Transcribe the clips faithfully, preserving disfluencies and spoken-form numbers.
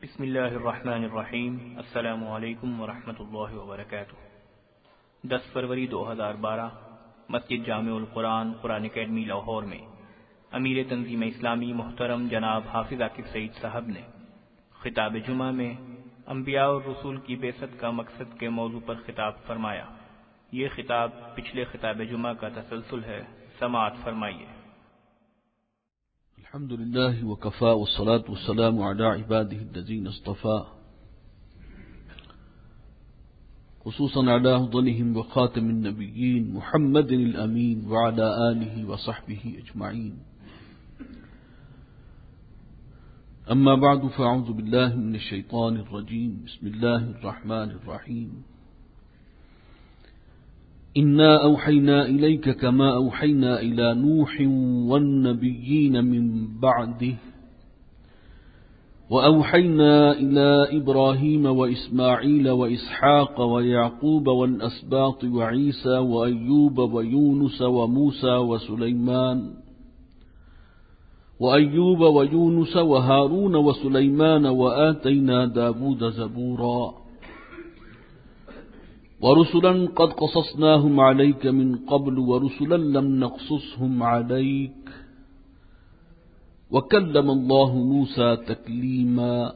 بسم اللہ الرحمن الرحیم۔ السلام علیکم ورحمۃ اللہ وبرکاتہ۔ دس فروری دو ہزار بارہ مسجد جامع القرآن قرآن اکیڈمی لاہور میں امیر تنظیم اسلامی محترم جناب حافظ عاقب سعید صاحب نے خطاب جمعہ میں انبیاء اور رسول کی بعثت کا مقصد کے موضوع پر خطاب فرمایا۔ یہ خطاب پچھلے خطاب جمعہ کا تسلسل ہے، سماعت فرمائیے۔ الحمد لله وكفى والصلاة والسلام على عباده الذين اصطفى، خصوصا على أفضلهم وخاتم النبيين محمد الأمين وعلى آله وصحبه أجمعين. أما بعد فأعوذ بالله من الشيطان الرجيم. بسم الله الرحمن الرحيم. إنا أوحينا إليك كما أوحينا إلى نوح والنبيين من بعده وأوحينا إلى إبراهيم وإسماعيل وإسحاق ويعقوب والأسباط وعيسى وأيوب ويونس وموسى وسليمان وأيوب ويونس وهارون وسليمان وآتينا داود زبورا ورسلا قد قصصناهم عليك من قبل ورسلا لم نقصصهم عليك وكلم الله موسى تكليما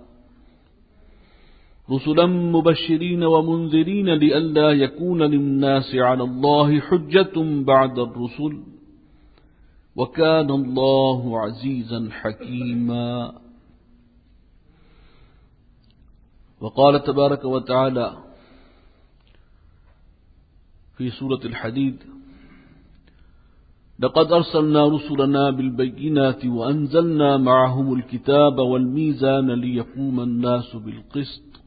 رسلا مبشرين ومنذرين لئلا يكون للناس على الله حجة بعد الرسل وكان الله عزيزا حكيما. وقال تبارك وتعالى في سورة الحديد: لقد أرسلنا رسلنا بالبينات وأنزلنا معهم الكتاب والميزان ليقوم الناس بالقسط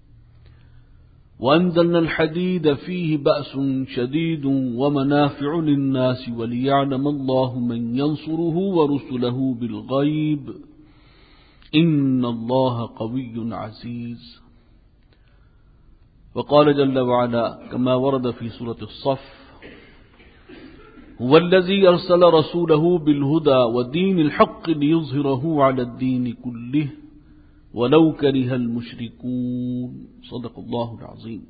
وأنزلنا الحديد فيه بأس شديد ومنافع للناس وليعلم الله من ينصره ورسله بالغيب إن الله قوي عزيز. وقال جل وعلا كما ورد في سورة الصف: هو الذي أرسل رسوله بالهدى ودين الحق ليظهره على الدين كله ولو كره المشركون. صدق الله العظيم.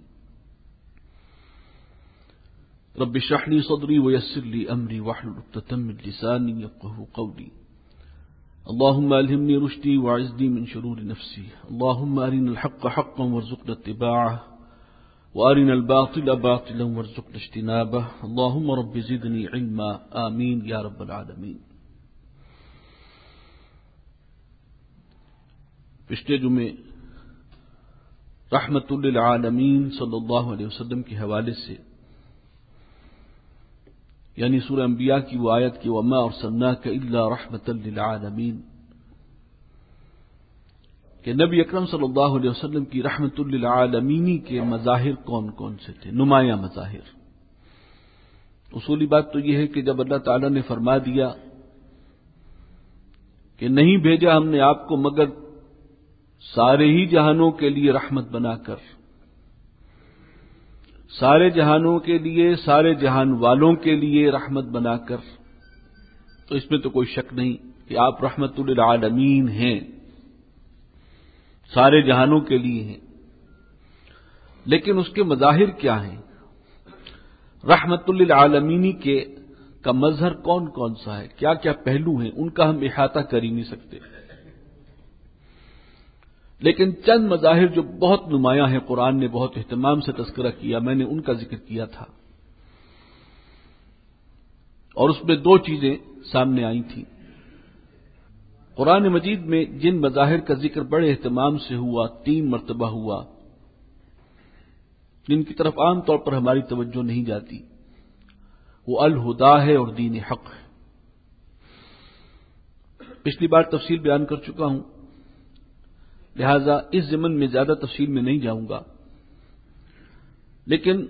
رب اشرح لي صدري ويسر لي أمري واحلل عقدة من لساني يفقهوا قولي. اللهم ألهمني رشدي وأعذني من شرور نفسي. اللهم أرنا الحق حقا وارزقنا اتباعه وارنا الباطل باطلا وارزقنا اجتنابه. اللهم رب زدني علما آمین یا رب العالمین. پچھلے جمعے رحمت للعالمین صلی اللہ علیہ وسلم کے حوالے سے یعنی سورہ انبیاء کی وہ آیت کہ وما ارسلناک الا رحمتا للعالمین کہ نبی اکرم صلی اللہ علیہ وسلم کی رحمت للعالمینی کے مظاہر کون کون سے تھے، نمایاں مظاہر. اصولی بات تو یہ ہے کہ جب اللہ تعالیٰ نے فرما دیا کہ نہیں بھیجا ہم نے آپ کو مگر سارے ہی جہانوں کے لیے رحمت بنا کر، سارے جہانوں کے لیے، سارے جہان والوں کے لیے رحمت بنا کر، تو اس میں تو کوئی شک نہیں کہ آپ رحمت للعالمین ہیں، سارے جہانوں کے لیے ہیں. لیکن اس کے مظاہر کیا ہیں؟ رحمت للعالمین کے کا مظہر کون کون سا ہے، کیا کیا پہلو ہیں، ان کا ہم احاطہ کر ہی نہیں سکتے. لیکن چند مظاہر جو بہت نمایاں ہیں، قرآن نے بہت اہتمام سے تذکرہ کیا، میں نے ان کا ذکر کیا تھا، اور اس میں دو چیزیں سامنے آئی تھیں. قرآن مجید میں جن مظاہر کا ذکر بڑے اہتمام سے ہوا، تین مرتبہ ہوا، جن کی طرف عام طور پر ہماری توجہ نہیں جاتی، وہ الہدا ہے اور دین حق ہے. پچھلی بار تفصیل بیان کر چکا ہوں، لہذا اس ضمن میں زیادہ تفصیل میں نہیں جاؤں گا. لیکن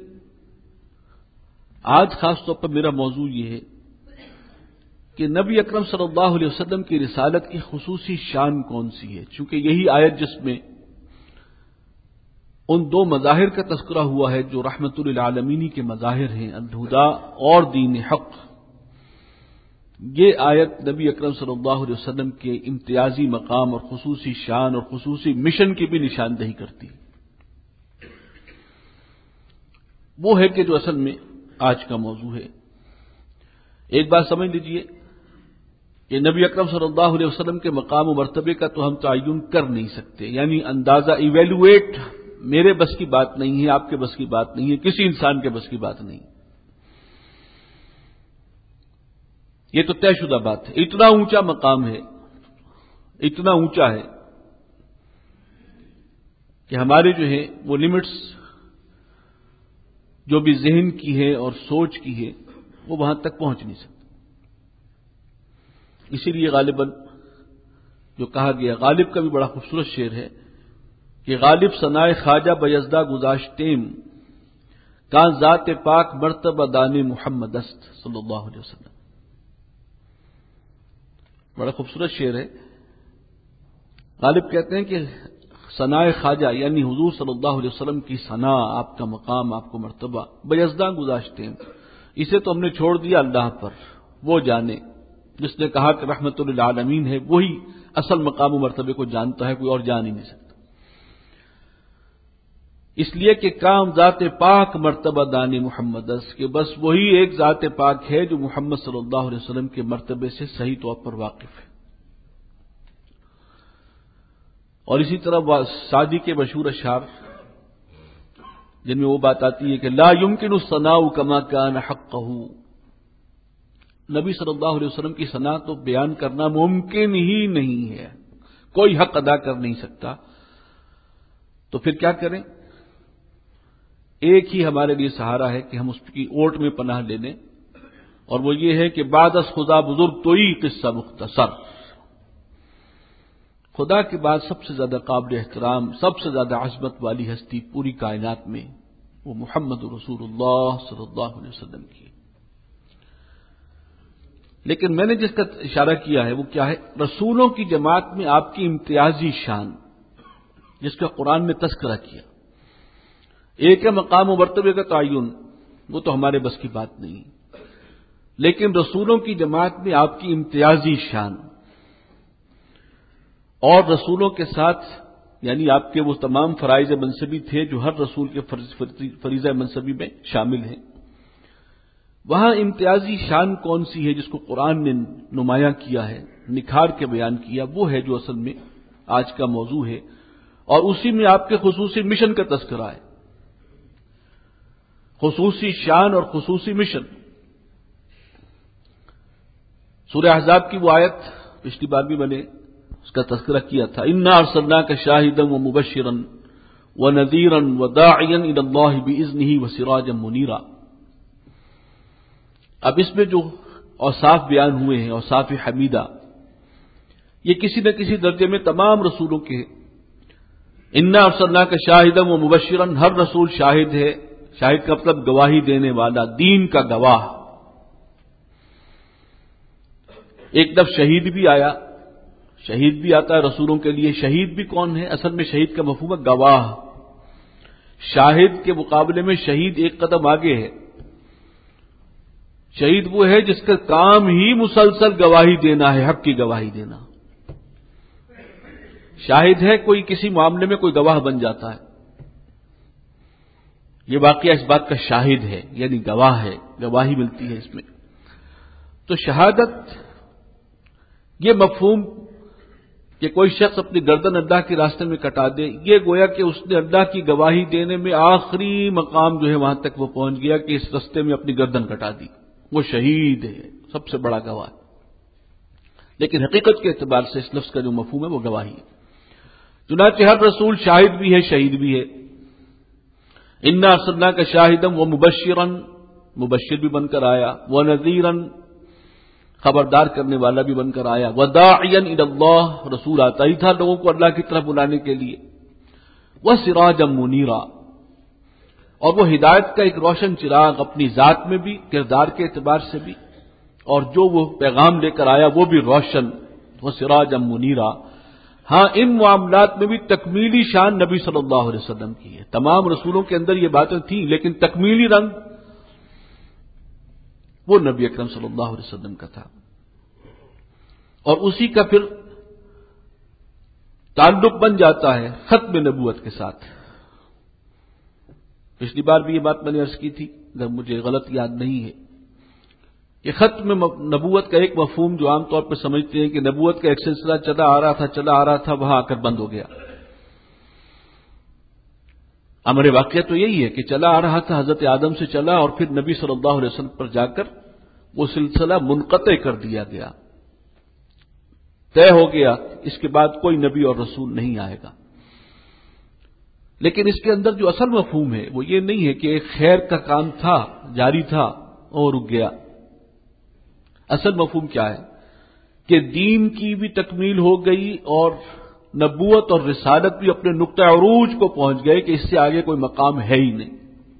آج خاص طور پر میرا موضوع یہ ہے کہ نبی اکرم صلی اللہ علیہ وسلم کی رسالت کی خصوصی شان کون سی ہے، چونکہ یہی آیت جس میں ان دو مظاہر کا تذکرہ ہوا ہے جو رحمت للعالمین کے مظاہر ہیں، الہدا اور دین حق، یہ آیت نبی اکرم صلی اللہ علیہ وسلم کے امتیازی مقام اور خصوصی شان اور خصوصی مشن کی بھی نشاندہی کرتی ہے۔ وہ ہے کہ جو اصل میں آج کا موضوع ہے۔ ایک بات سمجھ لیجئے کہ نبی اکرم صلی اللہ علیہ وسلم کے مقام و مرتبے کا تو ہم تعین کر نہیں سکتے، یعنی اندازہ ایویلویٹ میرے بس کی بات نہیں ہے، آپ کے بس کی بات نہیں ہے، کسی انسان کے بس کی بات نہیں۔ یہ تو طے شدہ بات ہے، اتنا اونچا مقام ہے، اتنا اونچا ہے کہ ہمارے جو ہے وہ لمٹس جو بھی ذہن کی ہے اور سوچ کی ہے وہ وہاں تک پہنچ نہیں سکتے۔ اسی لیے غالباً جو کہا گیا، غالب کا بھی بڑا خوبصورت شعر ہے کہ غالب ثنائے خواجہ بیزدہ گذاشتیم کان ذات پاک مرتبہ دان محمد است صلی اللہ علیہ وسلم۔ بڑا خوبصورت شعر ہے۔ غالب کہتے ہیں کہ ثنائے خواجہ یعنی حضور صلی اللہ علیہ وسلم کی ثنا، آپ کا مقام، آپ کو مرتبہ بیزدہ گذاشتیم، اسے تو ہم نے چھوڑ دیا اللہ پر، وہ جانے جس نے کہا کہ رحمت للعالمین ہے، وہی اصل مقام و مرتبے کو جانتا ہے، کوئی اور جان ہی نہیں سکتا۔ اس لیے کہ کام ذات پاک مرتبہ دان محمد اس کہ بس وہی ایک ذات پاک ہے جو محمد صلی اللہ علیہ وسلم کے مرتبے سے صحیح طور پر واقف ہے۔ اور اسی طرح سعدی کے مشہور اشعار جن میں وہ بات آتی ہے کہ لا يمكن الثناء كما كان حقه، نبی صلی اللہ علیہ وسلم کی ثنا تو بیان کرنا ممکن ہی نہیں ہے، کوئی حق ادا کر نہیں سکتا۔ تو پھر کیا کریں؟ ایک ہی ہمارے لیے سہارا ہے کہ ہم اس کی اوٹ میں پناہ لے لیں، اور وہ یہ ہے کہ بعد از خدا بزرگ تو ہی قصہ مختصر، خدا کے بعد سب سے زیادہ قابل احترام، سب سے زیادہ عظمت والی ہستی پوری کائنات میں وہ محمد رسول اللہ صلی اللہ علیہ وسلم کی۔ لیکن میں نے جس کا اشارہ کیا ہے وہ کیا ہے؟ رسولوں کی جماعت میں آپ کی امتیازی شان جس کا قرآن نے تذکرہ کیا۔ ایک ہے مقام و مرتبے کا تعین، وہ تو ہمارے بس کی بات نہیں، لیکن رسولوں کی جماعت میں آپ کی امتیازی شان اور رسولوں کے ساتھ یعنی آپ کے وہ تمام فرائض منصبی تھے جو ہر رسول کے فریضہ منصبی میں شامل ہیں، وہاں امتیازی شان کون سی ہے جس کو قرآن نے نمایاں کیا ہے، نکھار کے بیان کیا، وہ ہے جو اصل میں آج کا موضوع ہے، اور اسی میں آپ کے خصوصی مشن کا تذکرہ ہے۔ خصوصی شان اور خصوصی مشن۔ سورہ احزاب کی وہ آیت پچھلی بار بھی میں نے اس کا تذکرہ کیا تھا، انا ارسلناک شاہدا ومبشرا ونذیرا وداعیا الی اللہ باذنہ وسراجا منیرا۔ اب اس میں جو اوصاف بیان ہوئے ہیں، اوصاف حمیدہ، یہ کسی نہ کسی درجے میں تمام رسولوں کے ہیں۔ انا ارسلناک شاہدا ومبشرا، ہر رسول شاہد ہے، شاہد کا مطلب گواہی دینے والا، دین کا گواہ۔ ایک لفظ شہید بھی آیا، شہید بھی آتا ہے رسولوں کے لیے۔ شہید بھی کون ہے؟ اصل میں شہید کا مفہوم ہے گواہ۔ شاہد کے مقابلے میں شہید ایک قدم آگے ہے۔ شہید وہ ہے جس کا کام ہی مسلسل گواہی دینا ہے، حق کی گواہی دینا۔ شاہد ہے کوئی کسی معاملے میں کوئی گواہ بن جاتا ہے، یہ واقعہ اس بات کا شاہد ہے، یعنی گواہ ہے، گواہی ملتی ہے اس میں۔ تو شہادت یہ مفہوم کہ کوئی شخص اپنی گردن اللہ کے راستے میں کٹا دے، یہ گویا کہ اس نے اللہ کی گواہی دینے میں آخری مقام جو ہے وہاں تک وہ پہنچ گیا کہ اس راستے میں اپنی گردن کٹا دی، وہ شہید ہے، سب سے بڑا گواہ۔ لیکن حقیقت کے اعتبار سے اس لفظ کا جو مفہوم ہے وہ گواہی ہے۔ چنانچہ ہر رسول شاہد بھی ہے، شہید بھی ہے۔ انا ارسلناک شاہدا ومبشرا، مبشر بھی بن کر آیا، ونذیرا، خبردار کرنے والا بھی بن کر آیا، وداعیا الی اللہ، رسول آتا ہی تھا لوگوں کو اللہ کی طرف بلانے کے لیے، وسراجا منیرا، اور وہ ہدایت کا ایک روشن چراغ اپنی ذات میں بھی، کردار کے اعتبار سے بھی، اور جو وہ پیغام لے کر آیا وہ بھی روشن، وسراجا منیرا۔ ہاں ان معاملات میں بھی تکمیلی شان نبی صلی اللہ علیہ وسلم کی ہے۔ تمام رسولوں کے اندر یہ باتیں تھیں، لیکن تکمیلی رنگ وہ نبی اکرم صلی اللہ علیہ وسلم کا تھا۔ اور اسی کا پھر تعلق بن جاتا ہے ختم نبوت کے ساتھ۔ پچھلی بار بھی یہ بات میں نے عرض کی تھی، اگر مجھے غلط یاد نہیں ہے، کہ ختم نبوت کا ایک مفہوم جو عام طور پہ سمجھتے ہیں کہ نبوت کا ایک سلسلہ چلا آ رہا تھا چلا آ رہا تھا وہاں آ کر بند ہو گیا۔ امر واقعہ تو یہی ہے کہ چلا آ رہا تھا، حضرت آدم سے چلا اور پھر نبی صلی اللہ علیہ وسلم پر جا کر وہ سلسلہ منقطع کر دیا گیا، طے ہو گیا، اس کے بعد کوئی نبی اور رسول نہیں آئے گا۔ لیکن اس کے اندر جو اصل مفہوم ہے وہ یہ نہیں ہے کہ ایک خیر کا کام تھا، جاری تھا اور رک گیا۔ اصل مفہوم کیا ہے کہ دین کی بھی تکمیل ہو گئی اور نبوت اور رسالت بھی اپنے نقطہ عروج کو پہنچ گئے کہ اس سے آگے کوئی مقام ہے ہی نہیں۔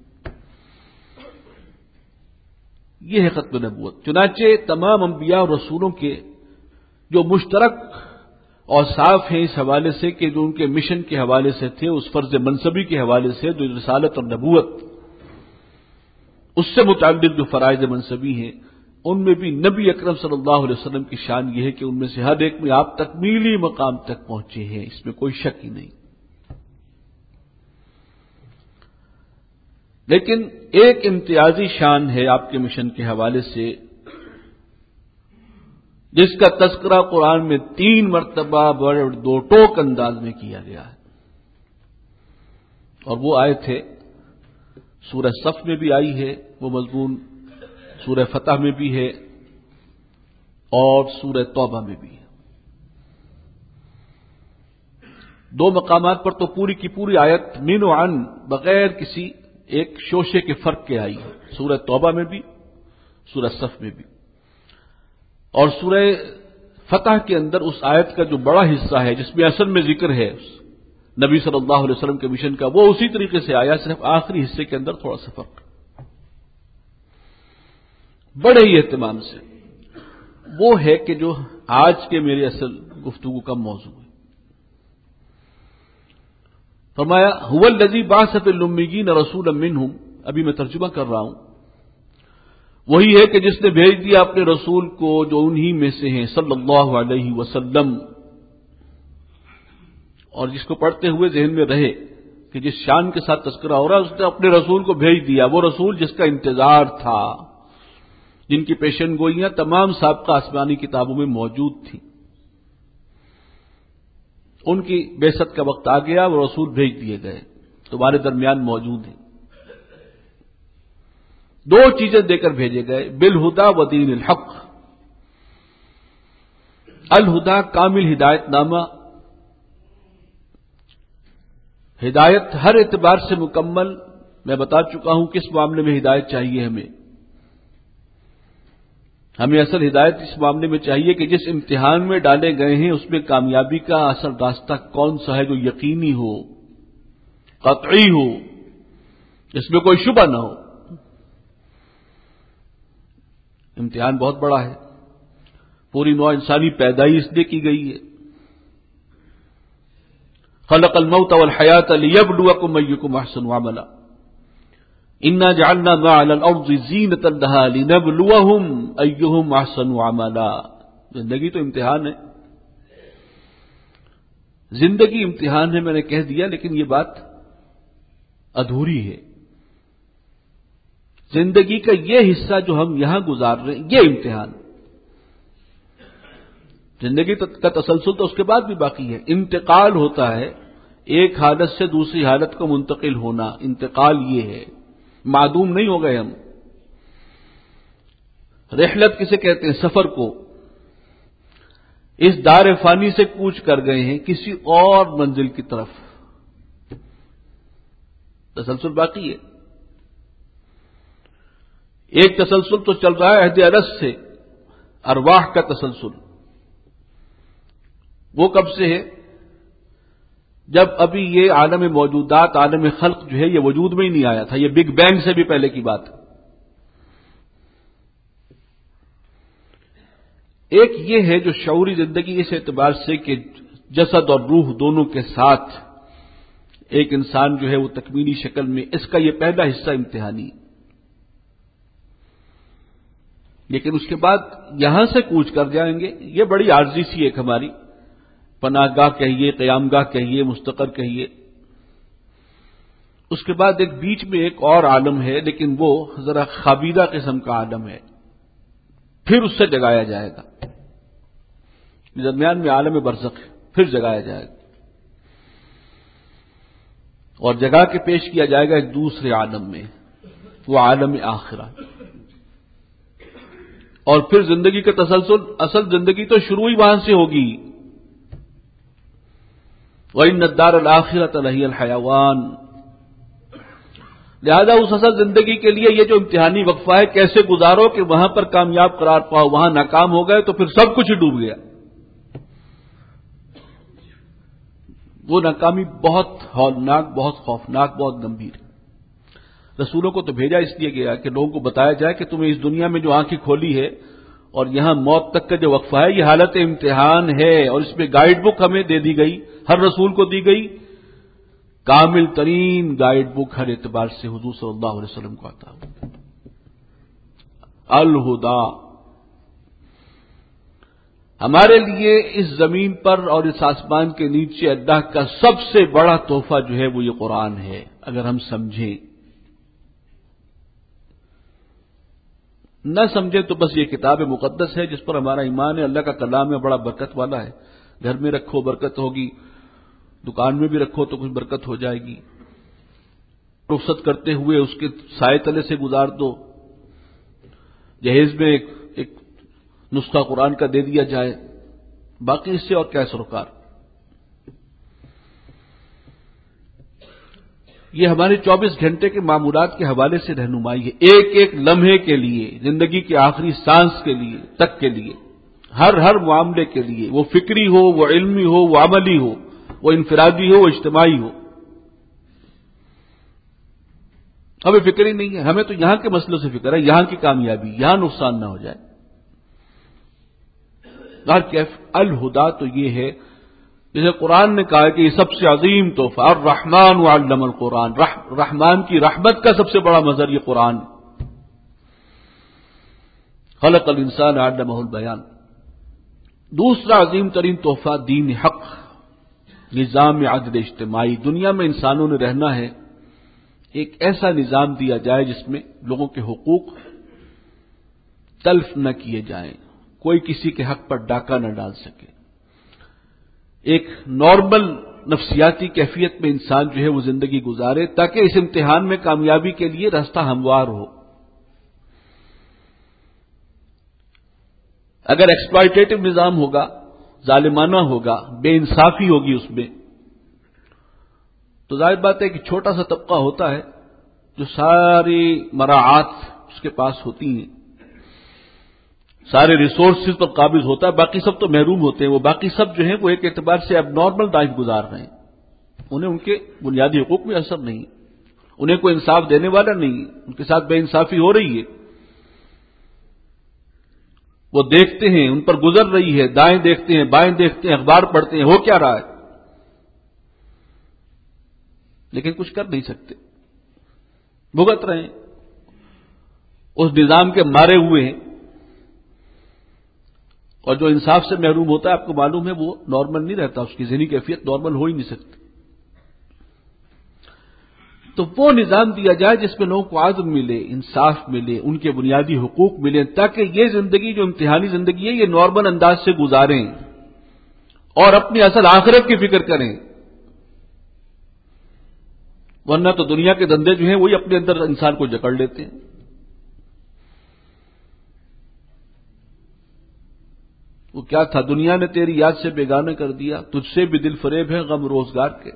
یہ ہے ختم نبوت۔ چنانچہ تمام انبیاء اور رسولوں کے جو مشترک اور صاف ہیں اس حوالے سے کہ جو ان کے مشن کے حوالے سے تھے، اس فرض منصبی کے حوالے سے جو رسالت اور نبوت اس سے متعلق جو فرائض منصبی ہیں، ان میں بھی نبی اکرم صلی اللہ علیہ وسلم کی شان یہ ہے کہ ان میں سے ہر ایک میں آپ تکمیلی مقام تک پہنچے ہیں، اس میں کوئی شک ہی نہیں۔ لیکن ایک امتیازی شان ہے آپ کے مشن کے حوالے سے جس کا تذکرہ قرآن میں تین مرتبہ بڑے دو ٹوک انداز میں کیا گیا ہے، اور وہ آئے تھے سورہ صف میں بھی آئی ہے، وہ مضمون سورہ فتح میں بھی ہے اور سورہ توبہ میں بھی ہے۔ دو مقامات پر تو پوری کی پوری آیت من و عن بغیر کسی ایک شوشے کے فرق کے آئی ہے، سورہ توبہ میں بھی سورہ صف میں بھی۔ اور سورہ فتح کے اندر اس آیت کا جو بڑا حصہ ہے جس میں اصل میں ذکر ہے نبی صلی اللہ علیہ وسلم کے مشن کا، وہ اسی طریقے سے آیا، صرف آخری حصے کے اندر تھوڑا سا فرق، بڑے ہی اہتمام سے۔ وہ ہے کہ جو آج کے میرے اصل گفتگو کا موضوع ہے۔ فرمایا هو الذی بعث فی الامیین رسولا منہم، ابھی میں ترجمہ کر رہا ہوں، وہی ہے کہ جس نے بھیج دیا اپنے رسول کو جو انہی میں سے ہیں صلی اللہ علیہ وسلم، اور جس کو پڑھتے ہوئے ذہن میں رہے کہ جس شان کے ساتھ تذکرہ ہو رہا ہے اس نے اپنے رسول کو بھیج دیا، وہ رسول جس کا انتظار تھا، جن کی پیشن گوئیاں تمام سابقہ آسمانی کتابوں میں موجود تھیں، ان کی بعثت کا وقت آ گیا، وہ رسول بھیج دیے گئے، تمہارے درمیان موجود ہیں۔ دو چیزیں دے کر بھیجے گئے، بالہدا و دین الحق۔ الہدا کامل ہدایت نامہ، ہدایت ہر اعتبار سے مکمل، میں بتا چکا ہوں کس معاملے میں ہدایت چاہیے ہمیں ہمیں اصل ہدایت اس معاملے میں چاہیے کہ جس امتحان میں ڈالے گئے ہیں اس میں کامیابی کا اصل راستہ کون سا ہے جو یقینی ہو، قطعی ہو، جس میں کوئی شبہ نہ ہو۔ امتحان بہت بڑا ہے، پوری نوع انسانی پیدائش اس لیے کی گئی ہے، خلق الموت والحیات لیبلوکم ایکم احسن عملا، انا جعلنا ما علی الارض زینۃ لها لنبلوہم ایہم احسن عملا۔ زندگی تو امتحان ہے، زندگی امتحان ہے، میں نے کہہ دیا، لیکن یہ بات ادھوری ہے۔ زندگی کا یہ حصہ جو ہم یہاں گزار رہے ہیں یہ امتحان، زندگی کا تسلسل تو اس کے بعد بھی باقی ہے، انتقال ہوتا ہے، ایک حالت سے دوسری حالت کو منتقل ہونا، انتقال یہ ہے، معدوم نہیں ہو گئے ہم۔ رحلت کسے کہتے ہیں؟ سفر کو۔ اس دار فانی سے کوچ کر گئے ہیں کسی اور منزل کی طرف، تسلسل باقی ہے۔ ایک تسلسل تو چل رہا ہے عہد ارس سے، ارواح کا تسلسل، وہ کب سے ہے؟ جب ابھی یہ عالم موجودات، عالم خلق جو ہے یہ وجود میں ہی نہیں آیا تھا، یہ بگ بینگ سے بھی پہلے کی بات ہے۔ ایک یہ ہے جو شعوری زندگی اس اعتبار سے کہ جسد اور روح دونوں کے ساتھ ایک انسان جو ہے وہ تکمیلی شکل میں، اس کا یہ پہلا حصہ امتحانی۔ لیکن اس کے بعد یہاں سے کوچ کر جائیں گے. یہ بڑی عارضی سی ایک ہماری پناہ گاہ کہیے، قیام گاہ کہیے، مستقر کہیے. اس کے بعد ایک بیچ میں ایک اور عالم ہے، لیکن وہ ذرا خابیدہ قسم کا عالم ہے. پھر اس سے جگایا جائے گا. درمیان میں عالم برزخ ہے، پھر جگایا جائے گا اور جگا کے پیش کیا جائے گا ایک دوسرے عالم میں، وہ عالم آخرہ. اور پھر زندگی کا تسلسل، اصل زندگی تو شروع ہی وہاں سے ہوگی. وَإِنَّ الدَّارَ الْآخِرَةَ لَهِيَ الْحَيَوَانُ. لہذا اس اصل زندگی کے لیے یہ جو امتحانی وقفہ ہے کیسے گزارو کہ وہاں پر کامیاب قرار پاؤ. وہاں ناکام ہو گئے تو پھر سب کچھ ہی ڈوب گیا. وہ ناکامی بہت ہولناک، بہت خوفناک، بہت گمبھیر ہے. رسولوں کو تو بھیجا اس لیے گیا کہ لوگوں کو بتایا جائے کہ تمہیں اس دنیا میں جو آنکھیں کھولی ہے اور یہاں موت تک کا جو وقفہ ہے یہ حالت امتحان ہے، اور اس میں گائیڈ بک ہمیں دے دی گئی، ہر رسول کو دی گئی. کامل ترین گائیڈ بک ہر اعتبار سے حضور صلی اللہ علیہ وسلم کو عطا ہوئی. الہدا. ہمارے لیے اس زمین پر اور اس آسمان کے نیچے اللہ کا سب سے بڑا تحفہ جو ہے وہ یہ قرآن ہے. اگر ہم سمجھیں، نہ سمجھیں تو بس یہ کتاب مقدس ہے جس پر ہمارا ایمان ہے. اللہ کا کلام ہے، بڑا برکت والا ہے. گھر میں رکھو برکت ہوگی، دکان میں بھی رکھو تو کچھ برکت ہو جائے گی. رخصت کرتے ہوئے اس کے سائے تلے سے گزار دو. جہیز میں ایک, ایک نسخہ قرآن کا دے دیا جائے. باقی اس سے اور کیا سروکار. یہ ہمارے چوبیس گھنٹے کے معمولات کے حوالے سے رہنمائی ہے، ایک ایک لمحے کے لیے، زندگی کے آخری سانس کے لیے تک کے لیے، ہر ہر معاملے کے لیے، وہ فکری ہو، وہ علمی ہو، وہ عملی ہو، وہ انفرادی ہو، وہ اجتماعی ہو. ہمیں فکر ہی نہیں ہے. ہمیں تو یہاں کے مسئلوں سے فکر ہے، یہاں کی کامیابی، یہاں نقصان نہ ہو جائے. ہر کیف الہدا تو یہ ہے جسے قرآن نے کہا کہ یہ سب سے عظیم تحفہ. الرحمن علم القرآن. رحمان کی رحمت کا سب سے بڑا مظہر یہ قرآن. خلق الانسان علمہ البیان. دوسرا عظیم ترین تحفہ دین حق، نظام عدل اجتماعی. دنیا میں انسانوں نے رہنا ہے، ایک ایسا نظام دیا جائے جس میں لوگوں کے حقوق تلف نہ کیے جائیں، کوئی کسی کے حق پر ڈاکہ نہ ڈال سکے. ایک نارمل نفسیاتی کیفیت میں انسان جو ہے وہ زندگی گزارے تاکہ اس امتحان میں کامیابی کے لیے راستہ ہموار ہو. اگر ایکسپلائٹیٹو نظام ہوگا، ظالمانہ ہوگا، بے انصافی ہوگی اس میں، تو ظاہر بات ہے کہ چھوٹا سا طبقہ ہوتا ہے جو ساری مراعات اس کے پاس ہوتی ہیں، سارے ریسورسز پر قابض ہوتا ہے، باقی سب تو محروم ہوتے ہیں. وہ باقی سب جو ہیں وہ ایک اعتبار سے اب نارمل لائف گزار رہے ہیں. انہیں ان کے بنیادی حقوق میں اثر نہیں، انہیں کوئی انصاف دینے والا نہیں، ان کے ساتھ بے انصافی ہو رہی ہے. وہ دیکھتے ہیں، ان پر گزر رہی ہے، دائیں دیکھتے ہیں، بائیں دیکھتے ہیں، اخبار پڑھتے ہیں، ہو کیا رہا ہے، لیکن کچھ کر نہیں سکتے، بھگت رہے ہیں، اس نظام کے مارے ہوئے ہیں. اور جو انصاف سے محروم ہوتا ہے آپ کو معلوم ہے وہ نارمل نہیں رہتا، اس کی ذہنی کیفیت نارمل ہو ہی نہیں سکتی. تو وہ نظام دیا جائے جس میں لوگوں کو عدل ملے، انصاف ملے، ان کے بنیادی حقوق ملے، تاکہ یہ زندگی جو امتحانی زندگی ہے یہ نارمل انداز سے گزاریں اور اپنی اصل آخرت کی فکر کریں. ورنہ تو دنیا کے دندے جو ہیں وہی اپنے اندر انسان کو جکڑ لیتے ہیں. وہ کیا تھا، دنیا نے تیری یاد سے بیگانہ کر دیا، تجھ سے بھی دل فریب ہے غم روزگار کے.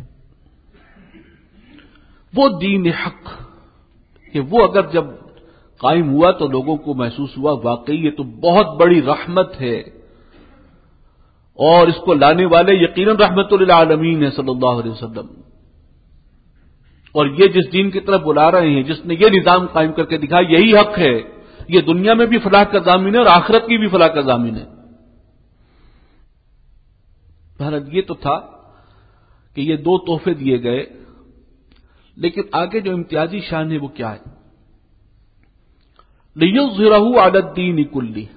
وہ دین حق کہ وہ اگر جب قائم ہوا تو لوگوں کو محسوس ہوا واقعی یہ تو بہت بڑی رحمت ہے، اور اس کو لانے والے یقیناً رحمت للعالمین ہے صلی اللہ علیہ وسلم. اور یہ جس دین کی طرف بلا رہے ہیں، جس نے یہ نظام قائم کر کے دکھایا، یہی حق ہے. یہ دنیا میں بھی فلاح کا ضامن ہے اور آخرت کی بھی فلاح کا ضامن ہے. بہرحال یہ تو تھا کہ یہ دو تحفے دیے گئے، لیکن آگے جو امتیازی شان ہے وہ کیا ہے؟ لِيُظْهِرَهُ عَلَى الدِّينِ كُلِّهِ،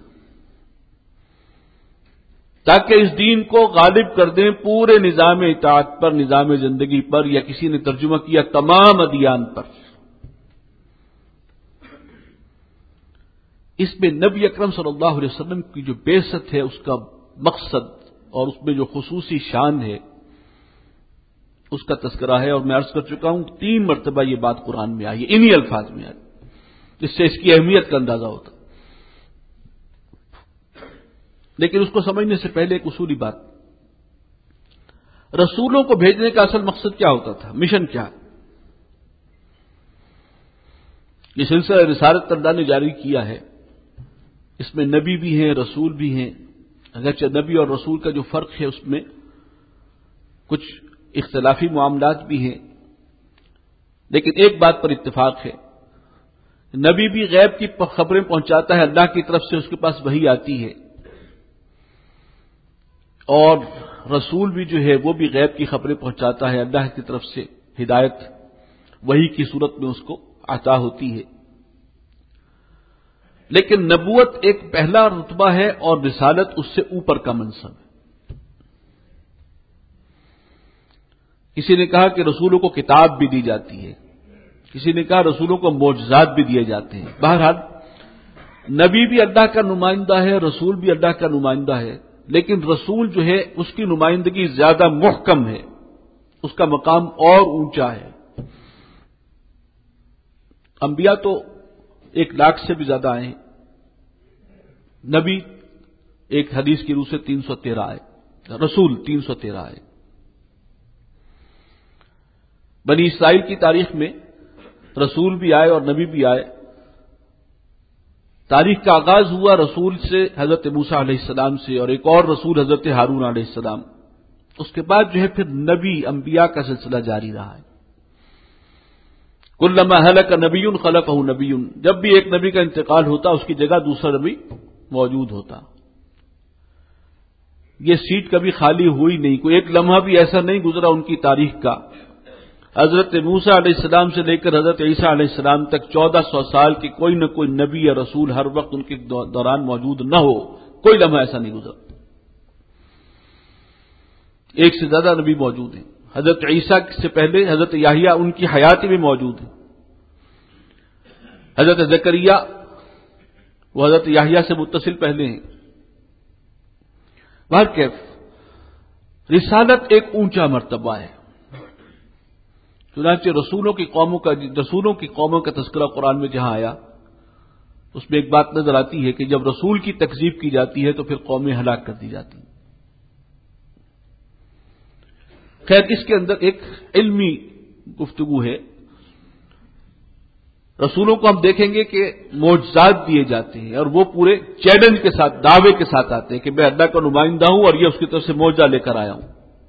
تاکہ اس دین کو غالب کر دیں پورے نظام اطاعت پر، نظام زندگی پر، یا کسی نے ترجمہ کیا تمام ادیان پر۔ اس میں نبی اکرم صلی اللہ علیہ وسلم کی جو بعثت ہے اس کا مقصد اور اس میں جو خصوصی شان ہے اس کا تذکرہ ہے، اور میں عرض کر چکا ہوں تین مرتبہ یہ بات قرآن میں آئی ہے، انہی الفاظ میں آئی، جس سے اس کی اہمیت کا اندازہ ہوتا۔ لیکن اس کو سمجھنے سے پہلے ایک اصولی بات، رسولوں کو بھیجنے کا اصل مقصد کیا ہوتا تھا، مشن کیا؟ یہ سلسلہ رسالت اللہ نے جاری کیا ہے، اس میں نبی بھی ہیں، رسول بھی ہیں، اگرچہ نبی اور رسول کا جو فرق ہے اس میں کچھ اختلافی معاملات بھی ہیں، لیکن ایک بات پر اتفاق ہے، نبی بھی غیب کی خبریں پہنچاتا ہے، اللہ کی طرف سے اس کے پاس وحی آتی ہے، اور رسول بھی جو ہے وہ بھی غیب کی خبریں پہنچاتا ہے، اللہ کی طرف سے ہدایت وحی کی صورت میں اس کو عطا ہوتی ہے۔ لیکن نبوت ایک پہلا رتبہ ہے اور رسالت اس سے اوپر کا منصب ہے۔ کسی نے کہا کہ رسولوں کو کتاب بھی دی جاتی ہے، کسی نے کہا رسولوں کو معجزات بھی دیے جاتے ہیں۔ بہرحال نبی بھی اللہ کا نمائندہ ہے، رسول بھی اللہ کا نمائندہ ہے، لیکن رسول جو ہے اس کی نمائندگی زیادہ محکم ہے، اس کا مقام اور اونچا ہے۔ انبیاء تو ایک لاکھ سے بھی زیادہ آئے ہیں، نبی ایک حدیث کی روح سے تین سو تیرہ آئے، رسول تین سو تیرہ آئے۔ بنی اسرائیل کی تاریخ میں رسول بھی آئے اور نبی بھی آئے۔ تاریخ کا آغاز ہوا رسول سے، حضرت موسیٰ علیہ السلام سے، اور ایک اور رسول حضرت ہارون علیہ السلام۔ اس کے بعد جو ہے پھر نبی انبیاء کا سلسلہ جاری رہا ہے۔ کلما ہلک نبی خلقہ نبی، جب بھی ایک نبی کا انتقال ہوتا اس کی جگہ دوسرا نبی موجود ہوتا۔ یہ سیٹ کبھی خالی ہوئی نہیں، کوئی ایک لمحہ بھی ایسا نہیں گزرا ان کی تاریخ کا۔ حضرت موسیٰ علیہ السلام سے لے کر حضرت عیسیٰ علیہ السلام تک چودہ سو سال کے کوئی نہ کوئی نبی یا رسول ہر وقت ان کے دوران موجود نہ ہو، کوئی لمحہ ایسا نہیں گزرا۔ ایک سے زیادہ نبی موجود ہیں۔ حضرت عیسیٰ سے پہلے حضرت یحییٰ ان کی حیاتی میں موجود ہیں۔ حضرت زکریا وہ حضرت یحییٰ سے متصل پہلے ہیں۔ بہرکیف رسالت ایک اونچا مرتبہ ہے، چنانچہ رسولوں کی قوموں کا رسولوں کی قوموں کا تذکرہ قرآن میں جہاں آیا اس میں ایک بات نظر آتی ہے کہ جب رسول کی تکذیب کی جاتی ہے تو پھر قومیں ہلاک کر دی جاتی ہیں۔ خیر اس کے اندر ایک علمی گفتگو ہے۔ رسولوں کو ہم دیکھیں گے کہ معجزات دیے جاتے ہیں اور وہ پورے چیلنج کے ساتھ، دعوے کے ساتھ آتے ہیں کہ میں اللہ کا نمائندہ ہوں اور یہ اس کی طرف سے معجزہ لے کر آیا ہوں۔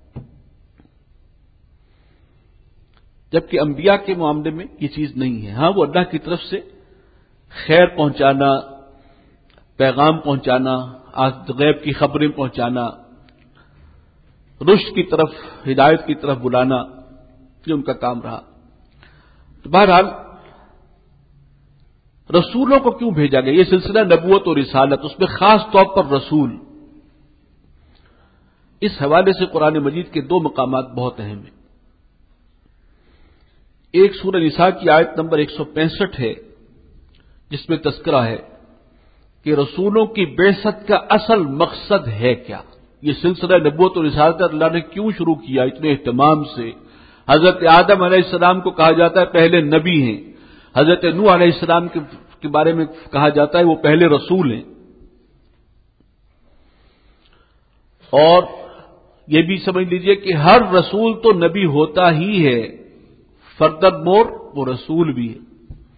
جبکہ انبیاء کے معاملے میں یہ چیز نہیں ہے۔ ہاں وہ اللہ کی طرف سے خیر پہنچانا، پیغام پہنچانا، غیب کی خبریں پہنچانا، رشد کی طرف، ہدایت کی طرف بلانا، یہ ان کا کام رہا۔ تو بہرحال رسولوں کو کیوں بھیجا گیا؟ یہ سلسلہ نبوت اور رسالت، اس میں خاص طور پر رسول، اس حوالے سے قرآن مجید کے دو مقامات بہت اہم ہیں۔ ایک سورہ نساء کی آیت نمبر ایک سو پینسٹھ ہے جس میں تذکرہ ہے کہ رسولوں کی بعثت کا اصل مقصد ہے کیا؟ یہ سلسلہ نبوت اور رسالت اللہ نے کیوں شروع کیا اتنے اہتمام سے؟ حضرت آدم علیہ السلام کو کہا جاتا ہے پہلے نبی ہیں، حضرت نوح علیہ السلام کے بارے میں کہا جاتا ہے وہ پہلے رسول ہیں، اور یہ بھی سمجھ لیجئے کہ ہر رسول تو نبی ہوتا ہی ہے، فردر مور وہ رسول بھی ہے۔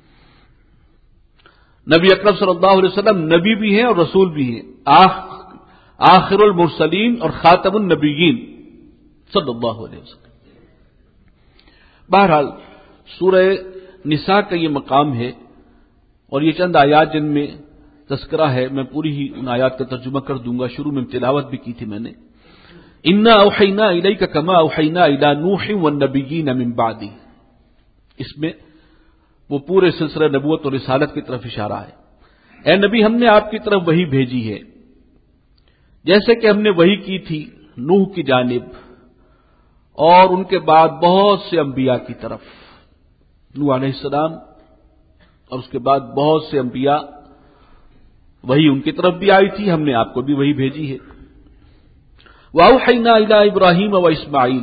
نبی اکرم صلی اللہ علیہ وسلم نبی بھی ہیں اور رسول بھی ہیں، آخر المرسلین اور خاتم النبیین صلی اللہ علیہ وسلم۔ بہرحال سورہ نساء کا یہ مقام ہے اور یہ چند آیات جن میں تذکرہ ہے، میں پوری ہی ان آیات کا ترجمہ کر دوں گا، شروع میں تلاوت بھی کی تھی میں نے۔ انا اوحینا الیک کما اوحینا الی نوح والنبیین من بعدہ، اس میں وہ پورے سلسلہ نبوت اور رسالت کی طرف اشارہ ہے۔ اے نبی ہم نے آپ کی طرف وحی بھیجی ہے جیسے کہ ہم نے وحی کی تھی نوح کی جانب اور ان کے بعد بہت سے انبیاء کی طرف، نوح علیہ السلام اور اس کے بعد بہت سے انبیاء وہی ان کی طرف بھی آئی تھی، ہم نے آپ کو بھی وہی بھیجی ہے۔ وَأَوْحَيْنَا إِلَىٰ إِبْرَاهِيمَ وَإِسْمَاعِيلَ،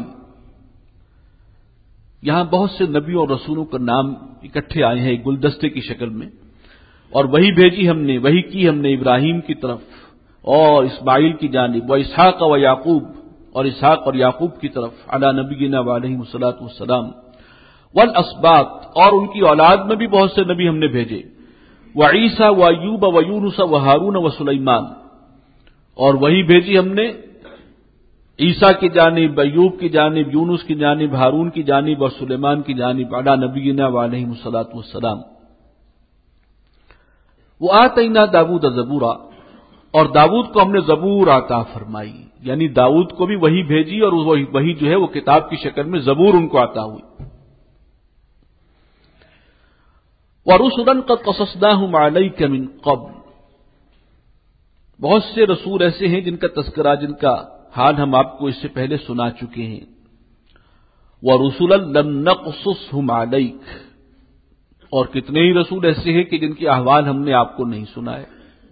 یہاں بہت سے نبیوں اور رسولوں کا نام اکٹھے آئے ہیں ایک گلدستے کی شکل میں، اور وہی بھیجی ہم نے، وہی کی ہم نے ابراہیم کی طرف اور اسماعیل کی جانب، وَإِسْحَاقَ وَيَعْقُوبَ اور اسحاق اور یعقوب کی طرف، علی نبینا وعلیہ الصلاۃ والسلام، والاسباط اور ان کی اولاد میں بھی بہت سے نبی ہم نے بھیجے، وعیسیٰ وایوب ویونس وہارون وسلیمان، اور وہی بھیجی ہم نے عیسیٰ کی جانب، ایوب کی جانب، یونس کی جانب، ہارون کی جانب اور سلیمان کی جانب، علی نبینا وعلیہ الصلاۃ والسلام۔ وآتینا داؤد زبورا، اور داؤد کو ہم نے زبور عطا فرمائی، یعنی داؤد کو بھی وہی بھیجی اور وہی جو ہے وہ کتاب کی شکل میں زبور ان کو عطا ہوئی۔ وَرُسُلًا قَدْ قَصَصْنَاهُمْ عَلَيْكَ مِنْ قَبْلُ، بہت سے رسول ایسے ہیں جن کا تذکرہ، جن کا حال ہم آپ کو اس سے پہلے سنا چکے ہیں۔ وَرُسُلًا لَمْ نَقْصُصْهُمْ عَلَيْكَ، اور کتنے ہی رسول ایسے ہیں کہ جن کے احوال ہم نے آپ کو نہیں سنائے۔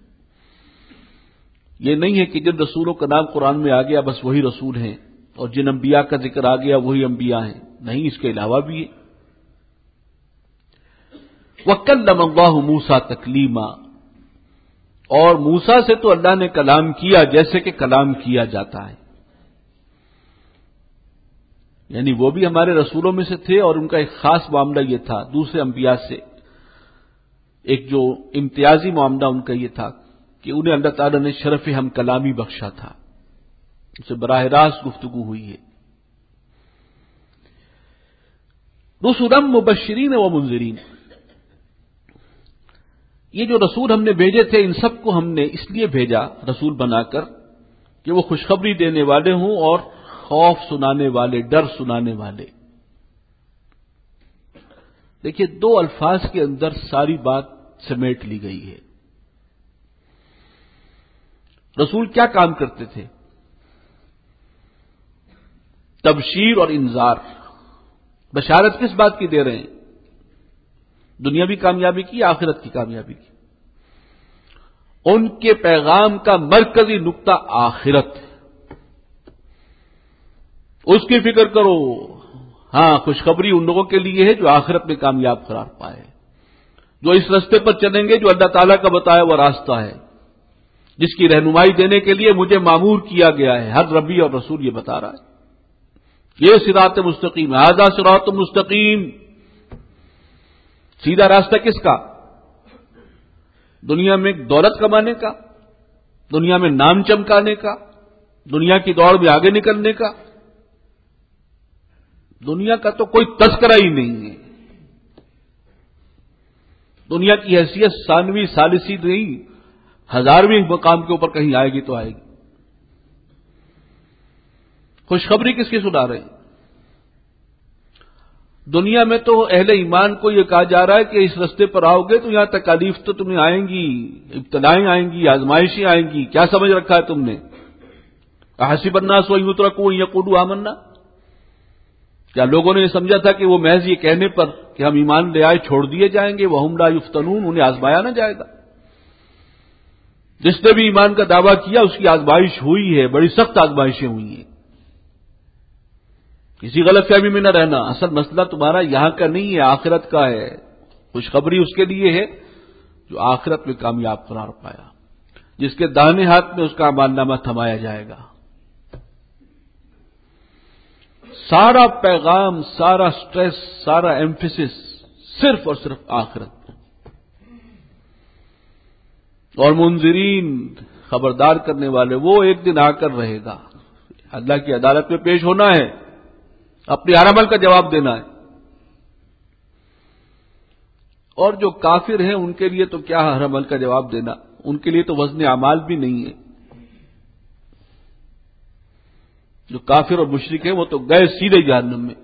یہ نہیں ہے کہ جن رسولوں کا نام قرآن میں آ گیا بس وہی رسول ہیں، اور جن انبیاء کا ذکر آ گیا وہی انبیاء ہیں، نہیں، اس کے علاوہ بھی ہے۔ وَكَلَّمَ اللَّهُ مُوسَىٰ تَكْلِيمًا، اور موسیٰ سے تو اللہ نے کلام کیا جیسے کہ کلام کیا جاتا ہے، یعنی وہ بھی ہمارے رسولوں میں سے تھے، اور ان کا ایک خاص معاملہ یہ تھا دوسرے انبیاء سے، ایک جو امتیازی معاملہ ان کا یہ تھا کہ انہیں اللہ تعالیٰ نے شرف ہم کلامی بخشا تھا، ان سے براہ راست گفتگو ہوئی ہے۔ رسلا مبشرین و منذرین، یہ جو رسول ہم نے بھیجے تھے ان سب کو ہم نے اس لیے بھیجا رسول بنا کر کہ وہ خوشخبری دینے والے ہوں اور خوف سنانے والے، ڈر سنانے والے۔ دیکھیے دو الفاظ کے اندر ساری بات سمیٹ لی گئی ہے۔ رسول کیا کام کرتے تھے؟ تبشیر اور انذار، بشارت کس بات کی دے رہے ہیں؟ دنیاوی کامیابی کی، آخرت کی کامیابی کی۔ ان کے پیغام کا مرکزی نقطہ آخرت ہے، اس کی فکر کرو۔ ہاں، خوشخبری ان لوگوں کے لیے ہے جو آخرت میں کامیاب قرار پائے، جو اس راستے پر چلیں گے جو اللہ تعالیٰ کا بتایا وہ راستہ ہے، جس کی رہنمائی دینے کے لیے مجھے مامور کیا گیا ہے۔ ہر نبی اور رسول یہ بتا رہا ہے، یہ صراط مستقیم، ھذا صراط مستقیم۔ سیدھا راستہ کس کا؟ دنیا میں دولت کمانے کا، دنیا میں نام چمکانے کا، دنیا کی دوڑ میں آگے نکلنے کا؟ دنیا کا تو کوئی تذکرہ ہی نہیں ہے۔ دنیا کی حیثیت ثانوی ثالثی نہیں، ہزارویں مقام کے اوپر کہیں آئے گی تو آئے گی۔ خوشخبری کس کی سنا رہے ہیں؟ دنیا میں تو اہل ایمان کو یہ کہا جا رہا ہے کہ اس راستے پر آؤ گے تو یہاں تکالیف تو تمہیں آئیں گی، ابتلائیں آئیں گی، آزمائشیں آئیں گی۔ کیا سمجھ رکھا ہے تم نے؟ احسب الناس ان یترکوا ان یقولوا آمنا، کیا لوگوں نے یہ سمجھا تھا کہ وہ محض یہ کہنے پر کہ ہم ایمان لے آئے چھوڑ دیے جائیں گے؟ وہم لا یفتنون، انہیں آزمایا نہ جائے گا۔ جس نے بھی ایمان کا دعویٰ کیا اس کی آزمائش ہوئی ہے، بڑی سخت آزمائشیں ہوئی ہیں۔ کسی غلط فہمی میں نہ رہنا، اصل مسئلہ تمہارا یہاں کا نہیں ہے، آخرت کا ہے۔ خوشخبری اس کے لیے ہے جو آخرت میں کامیاب قرار پایا، جس کے داہنے ہاتھ میں اس کا اعمال نامہ تھمایا جائے گا۔ سارا پیغام، سارا سٹریس، سارا ایمفیسس صرف اور صرف آخرت۔ اور منذرین، خبردار کرنے والے، وہ ایک دن آ کر رہے گا، اللہ کی عدالت میں پیش ہونا ہے، اپنے ہر عمل کا جواب دینا ہے۔ اور جو کافر ہیں ان کے لیے تو کیا ہر عمل کا جواب دینا، ان کے لیے تو وزن اعمال بھی نہیں ہے۔ جو کافر اور مشرک ہیں وہ تو گئے سیدھے جہنم میں۔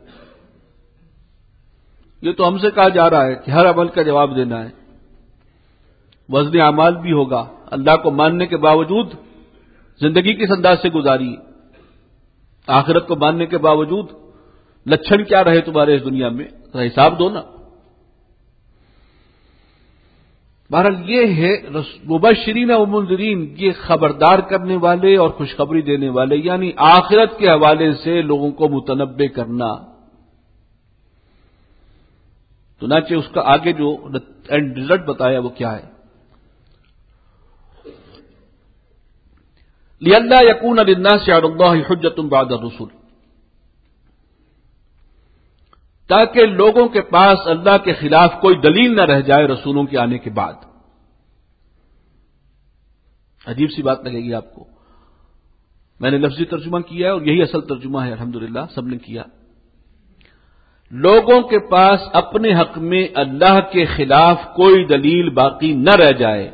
یہ تو ہم سے کہا جا رہا ہے کہ ہر عمل کا جواب دینا ہے۔ وزن اعمال بھی ہوگا، اللہ کو ماننے کے باوجود زندگی کس انداز سے گزاری، آخرت کو ماننے کے باوجود لچھن کیا رہے تمہارے اس دنیا میں، حساب دو نا۔ بہرحال یہ ہے مبشرین و منذرین، یہ خبردار کرنے والے اور خوشخبری دینے والے، یعنی آخرت کے حوالے سے لوگوں کو متنبع کرنا۔ چنانچہ اس کا آگے جو اینڈ ریزلٹ بتایا وہ کیا ہے، لِأَلَّا يَكُونَ لِلنَّاسِ عَلَى اللَّهِ حُجَّةٌ بَعْدَ الرُّسُلِ، تاکہ لوگوں کے پاس اللہ کے خلاف کوئی دلیل نہ رہ جائے رسولوں کے آنے کے بعد۔ عجیب سی بات لگے گی آپ کو، میں نے لفظی ترجمہ کیا ہے اور یہی اصل ترجمہ ہے، الحمدللہ سب نے کیا۔ لوگوں کے پاس اپنے حق میں اللہ کے خلاف کوئی دلیل باقی نہ رہ جائے۔